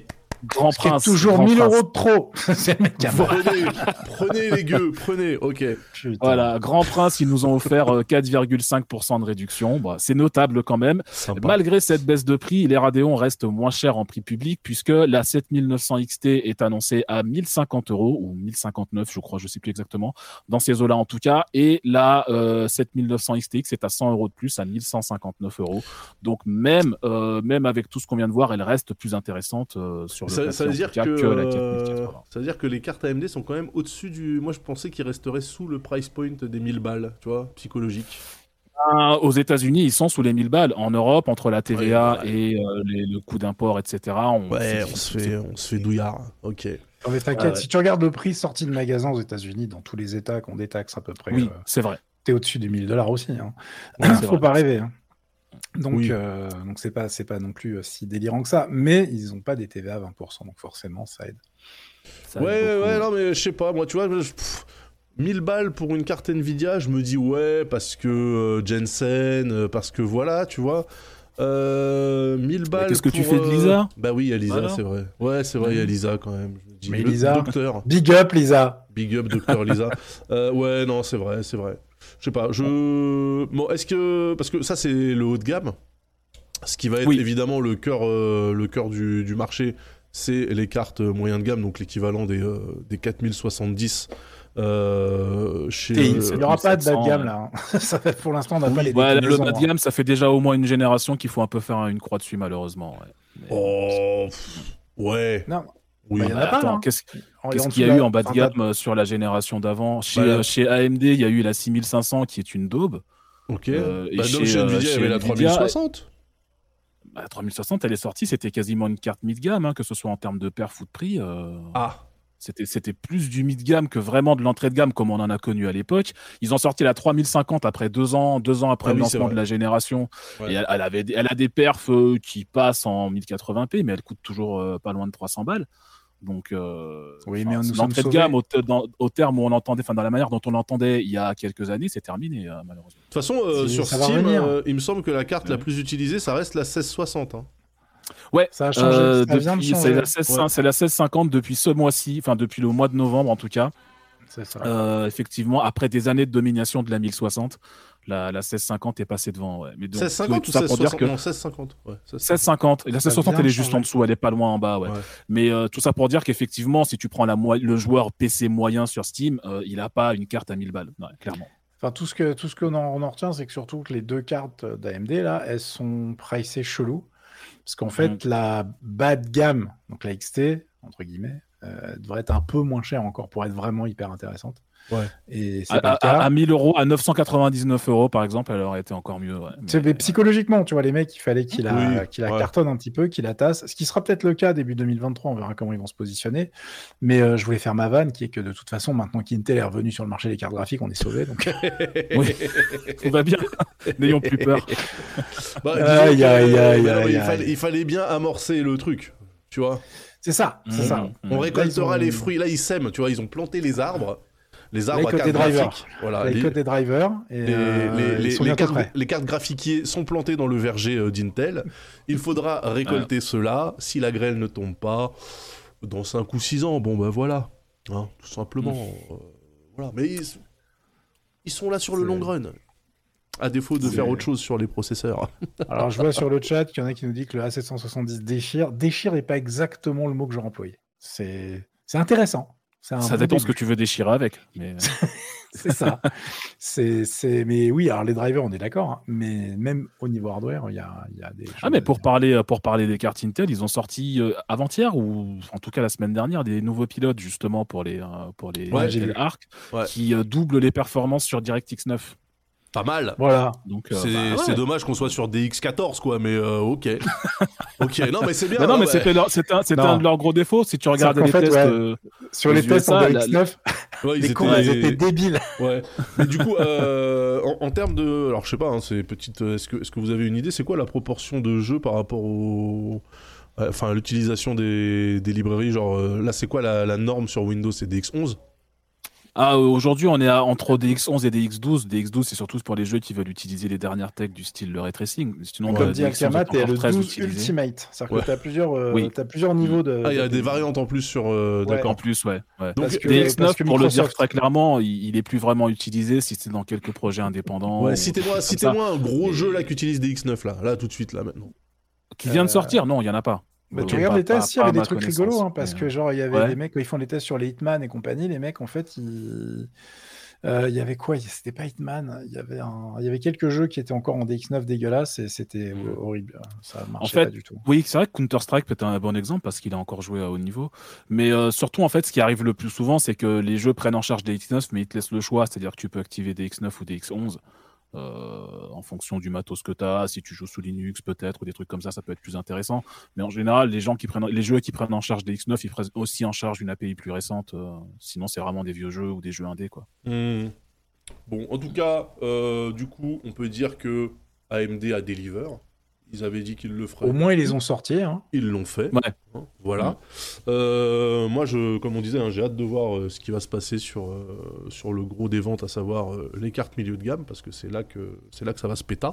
Grand Ce qui est Prince. toujours Grand 1000 Prince. euros de trop. C'est le mec qui a mal. Prenez les gueux, prenez, ok. Putain. Voilà, Grand Prince, ils nous ont offert 4,5% de réduction. Bah, c'est notable quand même. Sympa. Malgré cette baisse de prix, les Radeon restent moins chers en prix public puisque la 7900 XT est annoncée à 1050 euros ou 1059, je crois, je sais plus exactement, dans ces eaux-là en tout cas. Et la 7900 XTX est à 100 euros de plus, à 1159 euros. Donc même avec tout ce qu'on vient de voir, elle reste plus intéressante sur le Ça papier, veut en dire tout cas, que, que la 4080. ça veut dire que les cartes AMD sont quand même au-dessus du. Moi, je pensais qu'ils resteraient sous le price point des 1000 balles, tu vois, psychologique. Aux États-Unis, ils sont sous les 1000 balles. En Europe, entre la TVA Ouais. et le coût d'import, etc., On se fait douillard. Ok. Non, mais t'inquiète, Ouais. si tu regardes le prix sorti de magasin aux États-Unis, dans tous les États qui ont des taxes à peu près, oui, c'est vrai. t'es au-dessus des $1000 aussi. Hein. Ouais, c'est Faut vrai. pas rêver. Hein. Donc, Oui. donc c'est pas non plus si délirant que ça. Mais ils ont pas des TVA à 20%, donc forcément ça aide. Ça aide Ouais, beaucoup. ouais, non, mais je sais pas, moi, tu vois, 1000 balles pour une carte Nvidia, je me dis ouais, parce que Jensen, parce que voilà, tu vois. 1000 balles. qu'est-ce que tu pour, fais de Lisa Bah oui, il y a Lisa, Voilà. c'est vrai. Ouais, c'est vrai, il y a Lisa quand même. Je me dis, Mais le Lisa- docteur. Big up, Lisa. Big up, docteur Lisa. Ouais, non, c'est vrai, c'est vrai. Je sais pas, Bon, est-ce que. Parce que ça, c'est le haut de gamme. Ce qui va être Oui. évidemment le cœur du marché, c'est les cartes moyen de gamme, donc l'équivalent des 4070 chez. Et il n'y aura pas de bas de 700, gamme là. Hein. Ça fait- pour l'instant, on n'a pas les Ouais, le déclinaisons, bas de hein. gamme, ça fait déjà au moins une génération qu'il faut un peu faire une croix dessus, malheureusement. Ouais. Mais- Oh, ouais. Non, Oui. bah, y en a pas, Attends, hein. qu'est-ce En qu'est-ce dessous qu'il y a eu en bas de enfin, gamme sur la génération d'avant Bah, chez AMD, il y a eu la 6500 qui est une daube. Ok. Et Bah, donc chez, chez Nvidia, il y chez avait la Nvidia, 3060. La 3060, elle est sortie, c'était quasiment une carte mid-gamme, hein, que ce soit en termes de perf ou de prix. Ah. C'était plus du mid-gamme que vraiment de l'entrée de gamme comme on en a connu à l'époque. Ils ont sorti la 3050 après 2 ans après Ah le oui, c'est lancement vrai. de la génération. Ouais. Et elle a des perfs qui passent en 1080p, mais elle coûte toujours pas loin de 300 balles. Donc, Oui, mais nous sommes l'entrée de sauvés. gamme au terme où on entendait, enfin dans la manière dont on l'entendait il y a quelques années, c'est terminé malheureusement. De toute façon, sur ça va Steam, revenir. il me semble que la carte la plus utilisée, ça reste la 1660. Hein. Ouais, Ça a changé, ça vient de c'est changer. c'est la 1650 depuis ce mois-ci, enfin depuis le mois de novembre en tout cas. C'est ça. Effectivement, après des années de domination de la 1060, la 1650 est passée devant. Ouais. Mais donc, 1650 ou tout ça pour dire 1660 que Non, 1650. Ouais, 1650. Et la 1660, vient elle est de juste changer. en dessous, elle est pas loin en bas. Ouais. Ouais. Mais tout ça pour dire qu'effectivement, si tu prends le joueur PC moyen sur Steam, il a pas une carte à 1000 balles, ouais, clairement. Enfin, tout ce qu'on en retient, c'est que surtout que les deux cartes d'AMD, là, elles sont pricées chelou. Parce qu'en fait, la bas de gamme, donc la XT, entre guillemets, devrait être un peu moins chère encore pour être vraiment hyper intéressante. Ouais. Et c'est pas le cas. À 1000 euros, à 999 euros par exemple, elle aurait été encore mieux. Ouais. Mais psychologiquement, tu vois, les mecs, il fallait qu'il la ouais. cartonne un petit peu, qu'il la tasse. Ce qui sera peut-être le cas début 2023, on verra comment ils vont se positionner. Mais je voulais faire ma vanne, qui est que de toute façon, maintenant qu'Intel est revenu sur le marché des cartes graphiques, on est sauvés. Donc... Oui, tout va bien. N'ayons plus peur. Bah, Aïe, disons que, aïe, aïe, bah, aïe, il, aïe. fallait, il fallait bien amorcer le truc, tu vois. C'est ça, c'est ça. On récoltera Là, ils ont- les fruits. Là, ils sèment, tu vois. Ils ont planté les arbres. Les arbres à Là, ils cartes codent des drivers. graphiques. Voilà. Avec Les- code des drivers. Et ils sont bientôt prêts. les cartes graphiquiers sont plantées dans le verger d'Intel. Il faudra récolter cela. Si la grêle ne tombe pas, dans 5 ou 6 ans, bon ben voilà. Hein, tout simplement. Voilà. Mais ils sont là sur le C'est- long run. À défaut de faire autre chose sur les processeurs. Alors, je vois sur le chat qu'il y en a qui nous dit que le A770 déchire. Déchire n'est pas exactement le mot que j'aurais employé. C'est intéressant. C'est un Ça bon dépend ce que début. tu veux déchirer avec. Mais... C'est ça. Mais oui, alors les drivers, on est d'accord. Hein, mais même au niveau hardware, il y a des choses Ah, mais à pour dire. parler des cartes Intel, ils ont sorti avant-hier, ou en tout cas la semaine dernière, des nouveaux pilotes justement pour les Ouais, j'ai Intel vu. Arc Ouais. qui doublent les performances sur DirectX 9. Pas mal. Voilà. Donc, C'est ouais. c'est dommage qu'on soit sur des X14, quoi, mais ok. Ok, non, mais c'est bien. Bah non, mais ouais. c'était Non. un de leurs gros défauts. Si tu regardais qu'en les fait, tests ouais. Sur aux les tests en USA, DX9, Ouais, les cons, ils étaient débiles. Ouais. Mais du coup, en termes de. Alors, je sais pas, hein, c'est petite. Est-ce que vous avez une idée? C'est quoi la proportion de jeux par rapport au. Enfin, à l'utilisation des librairies? Genre, là, c'est quoi la norme sur Windows? C'est DX11? Aujourd'hui, on est entre DX11 et DX12. DX12, c'est surtout pour les jeux qui veulent utiliser les dernières techs du style le ray tracing. Sinon, Comme dit DX11 Akama, est t'es encore le très 12 utilisé. Ultimate. C'est-à-dire Ouais. que Oui. t'as plusieurs niveaux de. Il y a des variantes en plus sur. D'accord. En plus, ouais. Donc, Parce que DX9, pour le dire Microsoft- très clairement, il est plus vraiment utilisé si c'est dans quelques projets indépendants. Ouais, ou citez-moi des trucs comme un gros Mais- jeu là qui utilise DX9 là tout de suite là maintenant. ça. Qui vient de sortir. Non, il y en a pas. Bah, tu regardes les tests, il y pas à avait des ma trucs connaissance, rigolos, hein, parce mais, que genre il y avait ouais. des mecs quand ils font les tests sur les Hitman et compagnie, les mecs en fait il y avait quoi? C'était pas Hitman, il y avait quelques jeux qui étaient encore en DX9 dégueulasses et c'était horrible, ça marchait fait, pas du tout. Oui, c'est vrai que Counter-Strike peut être un bon exemple parce qu'il a encore joué à haut niveau. Mais surtout, en fait, ce qui arrive le plus souvent, c'est que les jeux prennent en charge des DX9, mais ils te laissent le choix. C'est-à-dire que tu peux activer des X9 ou des X11 en fonction du matos que tu as. Si tu joues sous Linux, peut-être, ou des trucs comme ça peut être plus intéressant. Mais en général, les jeux qui prennent en charge des X9, ils prennent aussi en charge une API plus récente. Sinon, c'est vraiment des vieux jeux ou des jeux indés, quoi. Bon, en tout cas, du coup, on peut dire que AMD a deliver. Ils avaient dit qu'ils le feraient. Au moins ils les ont sortis, hein. Ils l'ont fait. Ouais. Hein, voilà. Moi, comme on disait, hein, j'ai hâte de voir ce qui va se passer sur le gros des ventes, à savoir les cartes milieu de gamme, parce que c'est là que ça va se péter.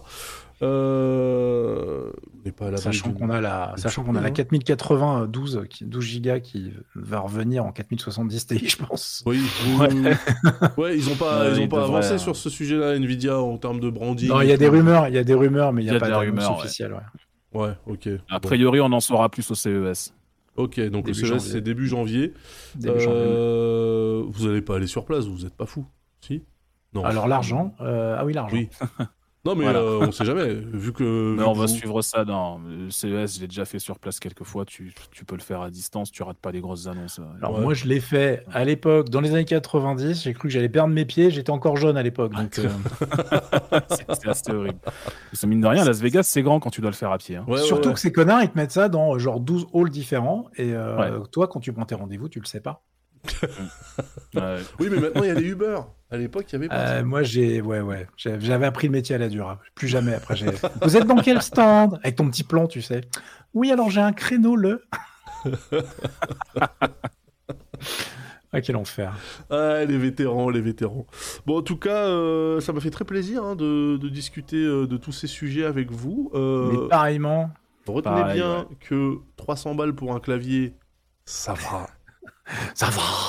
On n'est pas à l'abri Sachant d'une- qu'on a la 4080 12 Go qui va revenir en 4070 Ti, je pense. Oui, ouais, ils ont pas avancé sur ce sujet-là, Nvidia, en termes de branding. Non, il y a des rumeurs, mais il n'y a pas des d'annonce rumeurs, ouais. officielle. Ouais. Ouais, ok. A Bon. priori, on en saura plus au CES. Ok, donc le Début CES, janvier. c'est début janvier. Début janvier. Vous n'allez pas aller sur place, vous n'êtes pas fou. Si? Non. Alors l'argent, oui l'argent. Oui. Non, mais Voilà. on sait jamais. Vu que. Mais vu on que va vous- suivre ça dans le CES. Je l'ai déjà fait sur place quelques fois. Tu peux le faire à distance. Tu rates pas les grosses annonces. Alors Ouais. moi je l'ai fait à l'époque, dans les années 90, j'ai cru que j'allais perdre mes pieds, j'étais encore jeune à l'époque. Donc, C'est assez horrible. Ça, mine de rien, Las Vegas, c'est grand quand tu dois le faire à pied. Hein. Ouais, surtout ouais. que ces connards, ils te mettent ça dans genre 12 halls différents, et Ouais. toi quand tu prends tes rendez-vous, tu le sais pas. Ouais. Oui, mais maintenant, il y a les Uber. À l'époque, il y avait pas. ça. Moi j'avais appris le métier à la dure. Plus jamais après. Vous êtes dans quel stand? Avec ton petit plan, tu sais. Oui, alors j'ai un créneau le. Ah, quel enfer. Ah, les vétérans. Bon, en tout cas, ça m'a fait très plaisir hein, de discuter de tous ces sujets avec vous. Mais pareillement. Retenez pareil, bien ouais. que 300 balles pour un clavier, ça va. Ça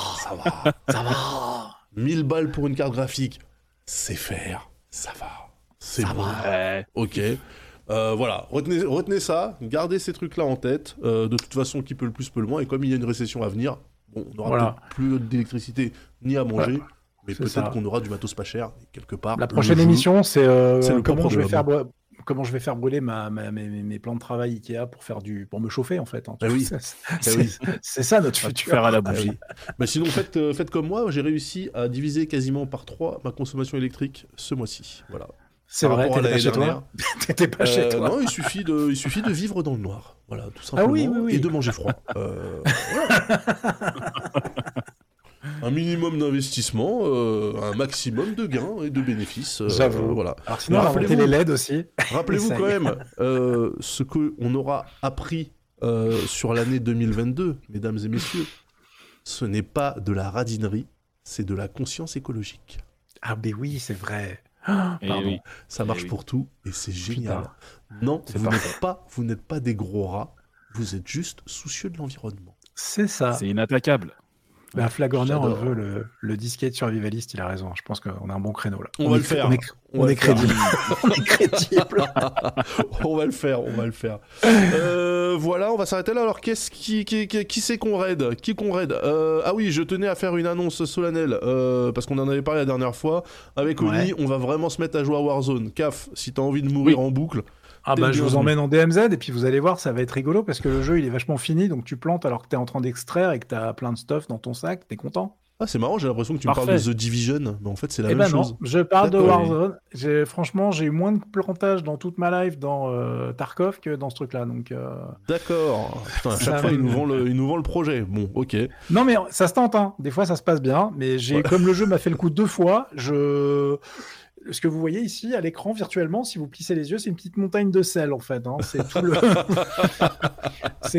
va. 1000 balles pour une carte graphique, c'est faire. Ça va. C'est bon. Ouais. Ok. Voilà, retenez ça, gardez ces trucs-là en tête. De toute façon, qui peut le plus peut le moins. Et comme il y a une récession à venir, bon, on n'aura Voilà. peut-être plus d'électricité ni à manger, mais c'est peut-être ça. qu'on aura du matos pas cher quelque part. La Le prochaine jeu. émission, c'est le comment propre je de vais l'homme. comment je vais faire brûler mes plans de travail Ikea pour me chauffer en fait. Hein. Eh oui. C'est ça notre Tu futur. faire à la Ah bougie. oui. Bah sinon, faites comme moi, j'ai réussi à diviser quasiment par 3 ma consommation électrique ce mois-ci. Voilà. C'est Par vrai, rapport à t'étais pas l'année chez toi. dernière. T'étais pas chez toi. Non, il suffit de vivre dans le noir. Voilà, tout simplement. Ah oui, oui, oui. Et de manger froid. Voilà. Un minimum d'investissement, un maximum de gains et de bénéfices. J'avoue. Voilà. Alors sinon, on a inventé Rappelez-vous- les LED aussi. Rappelez-vous Ça y quand est. même ce qu'on aura appris sur l'année 2022, mesdames et messieurs. Ce n'est pas de la radinerie, c'est de la conscience écologique. Ah ben oui, c'est vrai. Et Pardon. oui. Ça marche oui. pour tout et c'est génial. Putain. Non, C'est vous n'êtes pas des gros rats, vous êtes juste soucieux de l'environnement. C'est ça. C'est inattaquable. Ben, Flagorner J'adore. veut le disquette survivaliste, il a raison. Je pense qu'on a un bon créneau là. On va est le faire. On est crédible. On est crédible. On va le faire. Voilà, on va s'arrêter là. Alors, qui c'est qu'on raid? Ah oui, je tenais à faire une annonce solennelle, parce qu'on en avait parlé la dernière fois. Avec Oni, Ouais. on va vraiment se mettre à jouer à Warzone. CAF, si t'as envie de mourir en boucle. Ah T'es bah je bienvenu. vous emmène en DMZ et puis vous allez voir, ça va être rigolo parce que le jeu il est vachement fini, donc tu plantes alors que t'es en train d'extraire et que t'as plein de stuff dans ton sac, t'es content? Ah, c'est marrant, j'ai l'impression que tu me Parfait. parles de The Division, mais en fait, c'est la Eh même ben non, chose. je parle de D'accord. Warzone. Franchement, j'ai eu moins de plantage dans toute ma life dans Tarkov que dans ce truc-là. Donc, D'accord. Putain, à Ça chaque fois, va. il nous vend le projet. Bon, ok. non mais ça se tente, hein. Des fois ça se passe bien, mais comme le jeu m'a fait le coup 2 fois, ce que vous voyez ici à l'écran virtuellement, si vous plissez les yeux, c'est une petite montagne de sel en fait. Hein. C'est tout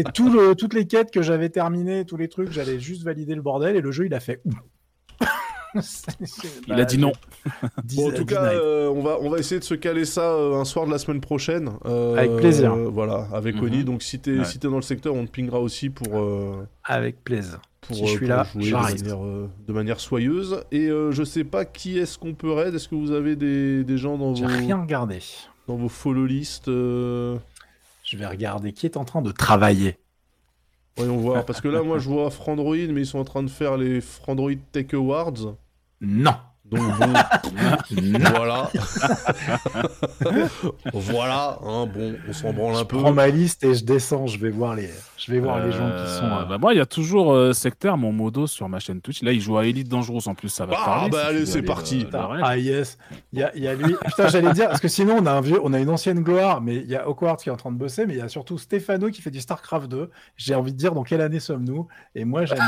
toutes les quêtes que j'avais terminées, tous les trucs, j'allais juste valider le bordel et le jeu il a fait. Il a dit non. Bon, en tout cas, on va essayer de se caler ça un soir de la semaine prochaine. Avec plaisir. Voilà, avec Oni. Donc si t'es dans le secteur, on te pingera aussi pour. Avec plaisir. Si je suis là, jouer de manière soyeuse. Et je sais pas qui est-ce qu'on peut raid. Est-ce que vous avez des gens dans J'ai rien regardé. Dans vos follow list Je vais regarder qui est en train de travailler. Voyons voir. Parce que là, moi, je vois Frandroid, mais ils sont en train de faire les Frandroid Tech Awards. Non. Donc bon, voilà. Voilà, hein, bon, on s'en branle un peu. Je prends ma liste et je descends, je vais voir les gens qui sont... moi, il y a toujours Sectaire, mon modo, sur ma chaîne Twitch. Là, il joue à Elite Dangerous en plus, ça va parler. Bah allez, c'est parti. Yes, il y a lui. Putain, j'allais dire, parce que sinon, on a une ancienne gloire, mais il y a Hawkwards qui est en train de bosser, mais il y a surtout Stéphano qui fait du StarCraft 2. J'ai envie de dire dans quelle année sommes-nous, et moi, j'aime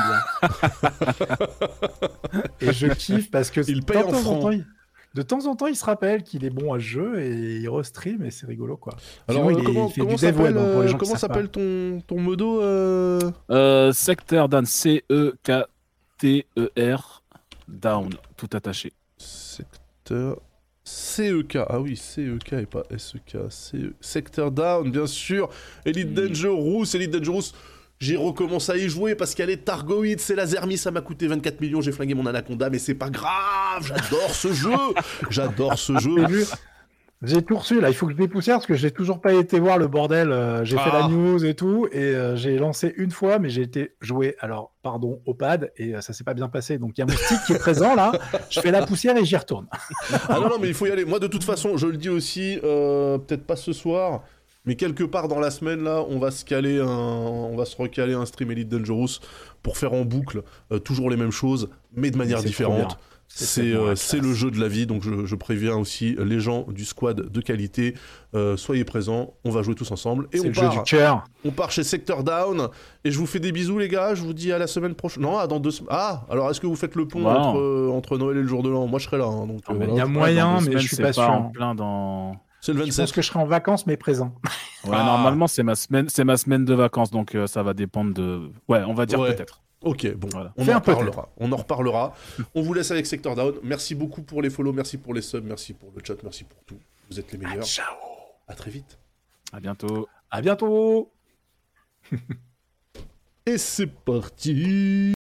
bien. Et je kiffe parce que de temps en temps, il se rappelle qu'il est bon à ce jeu et il restream et c'est rigolo, quoi. Alors, comment s'appelle ton modo Sectaire Down, Secter Down, tout attaché. Secteur CEK, ah oui, CEK et pas SEK. Sector Down, bien sûr. Elite Dangerous. J'ai recommencé à y jouer parce qu'elle est Targoïde, c'est la Zermi, ça m'a coûté 24 millions, j'ai flingué mon Anaconda, mais c'est pas grave, j'adore ce jeu. J'ai tout reçu, là, il faut que je dépoussière parce que j'ai toujours pas été voir le bordel, j'ai fait la news et tout, et j'ai lancé une fois, mais j'ai été jouer, au pad, et ça s'est pas bien passé, donc il y a mon stick qui est présent, là, je fais la poussière et j'y retourne. Ah non, mais il faut y aller, moi de toute façon, je le dis aussi, peut-être pas ce soir, mais quelque part dans la semaine, là, on va se recaler un stream Elite Dangerous pour faire en boucle toujours les mêmes choses, mais de manière différente. C'est le jeu de la vie, donc je préviens aussi les gens du squad de qualité, soyez présents, on va jouer tous ensemble. Et c'est le jeu du cœur. On part chez Sector Down, et je vous fais des bisous les gars, je vous dis à la semaine prochaine. Non, dans 2 semaines. Ah, alors est-ce que vous faites le pont entre Noël et le jour de l'an? Moi je serai là. Hein, donc, il y a moyen, mais je suis pas sûr. En plein dans... C'est le 27. Je pense que je serai en vacances, mais présent. Ouais, normalement, c'est ma semaine de vacances, donc ça va dépendre de... Ouais, on va dire peut-être. Ok, bon, voilà. On en reparlera. On vous laisse avec Sector Down. Merci beaucoup pour les follow, merci pour les subs, merci pour le chat, merci pour tout. Vous êtes les meilleurs. Ciao. À très vite. À bientôt. À bientôt. Et c'est parti.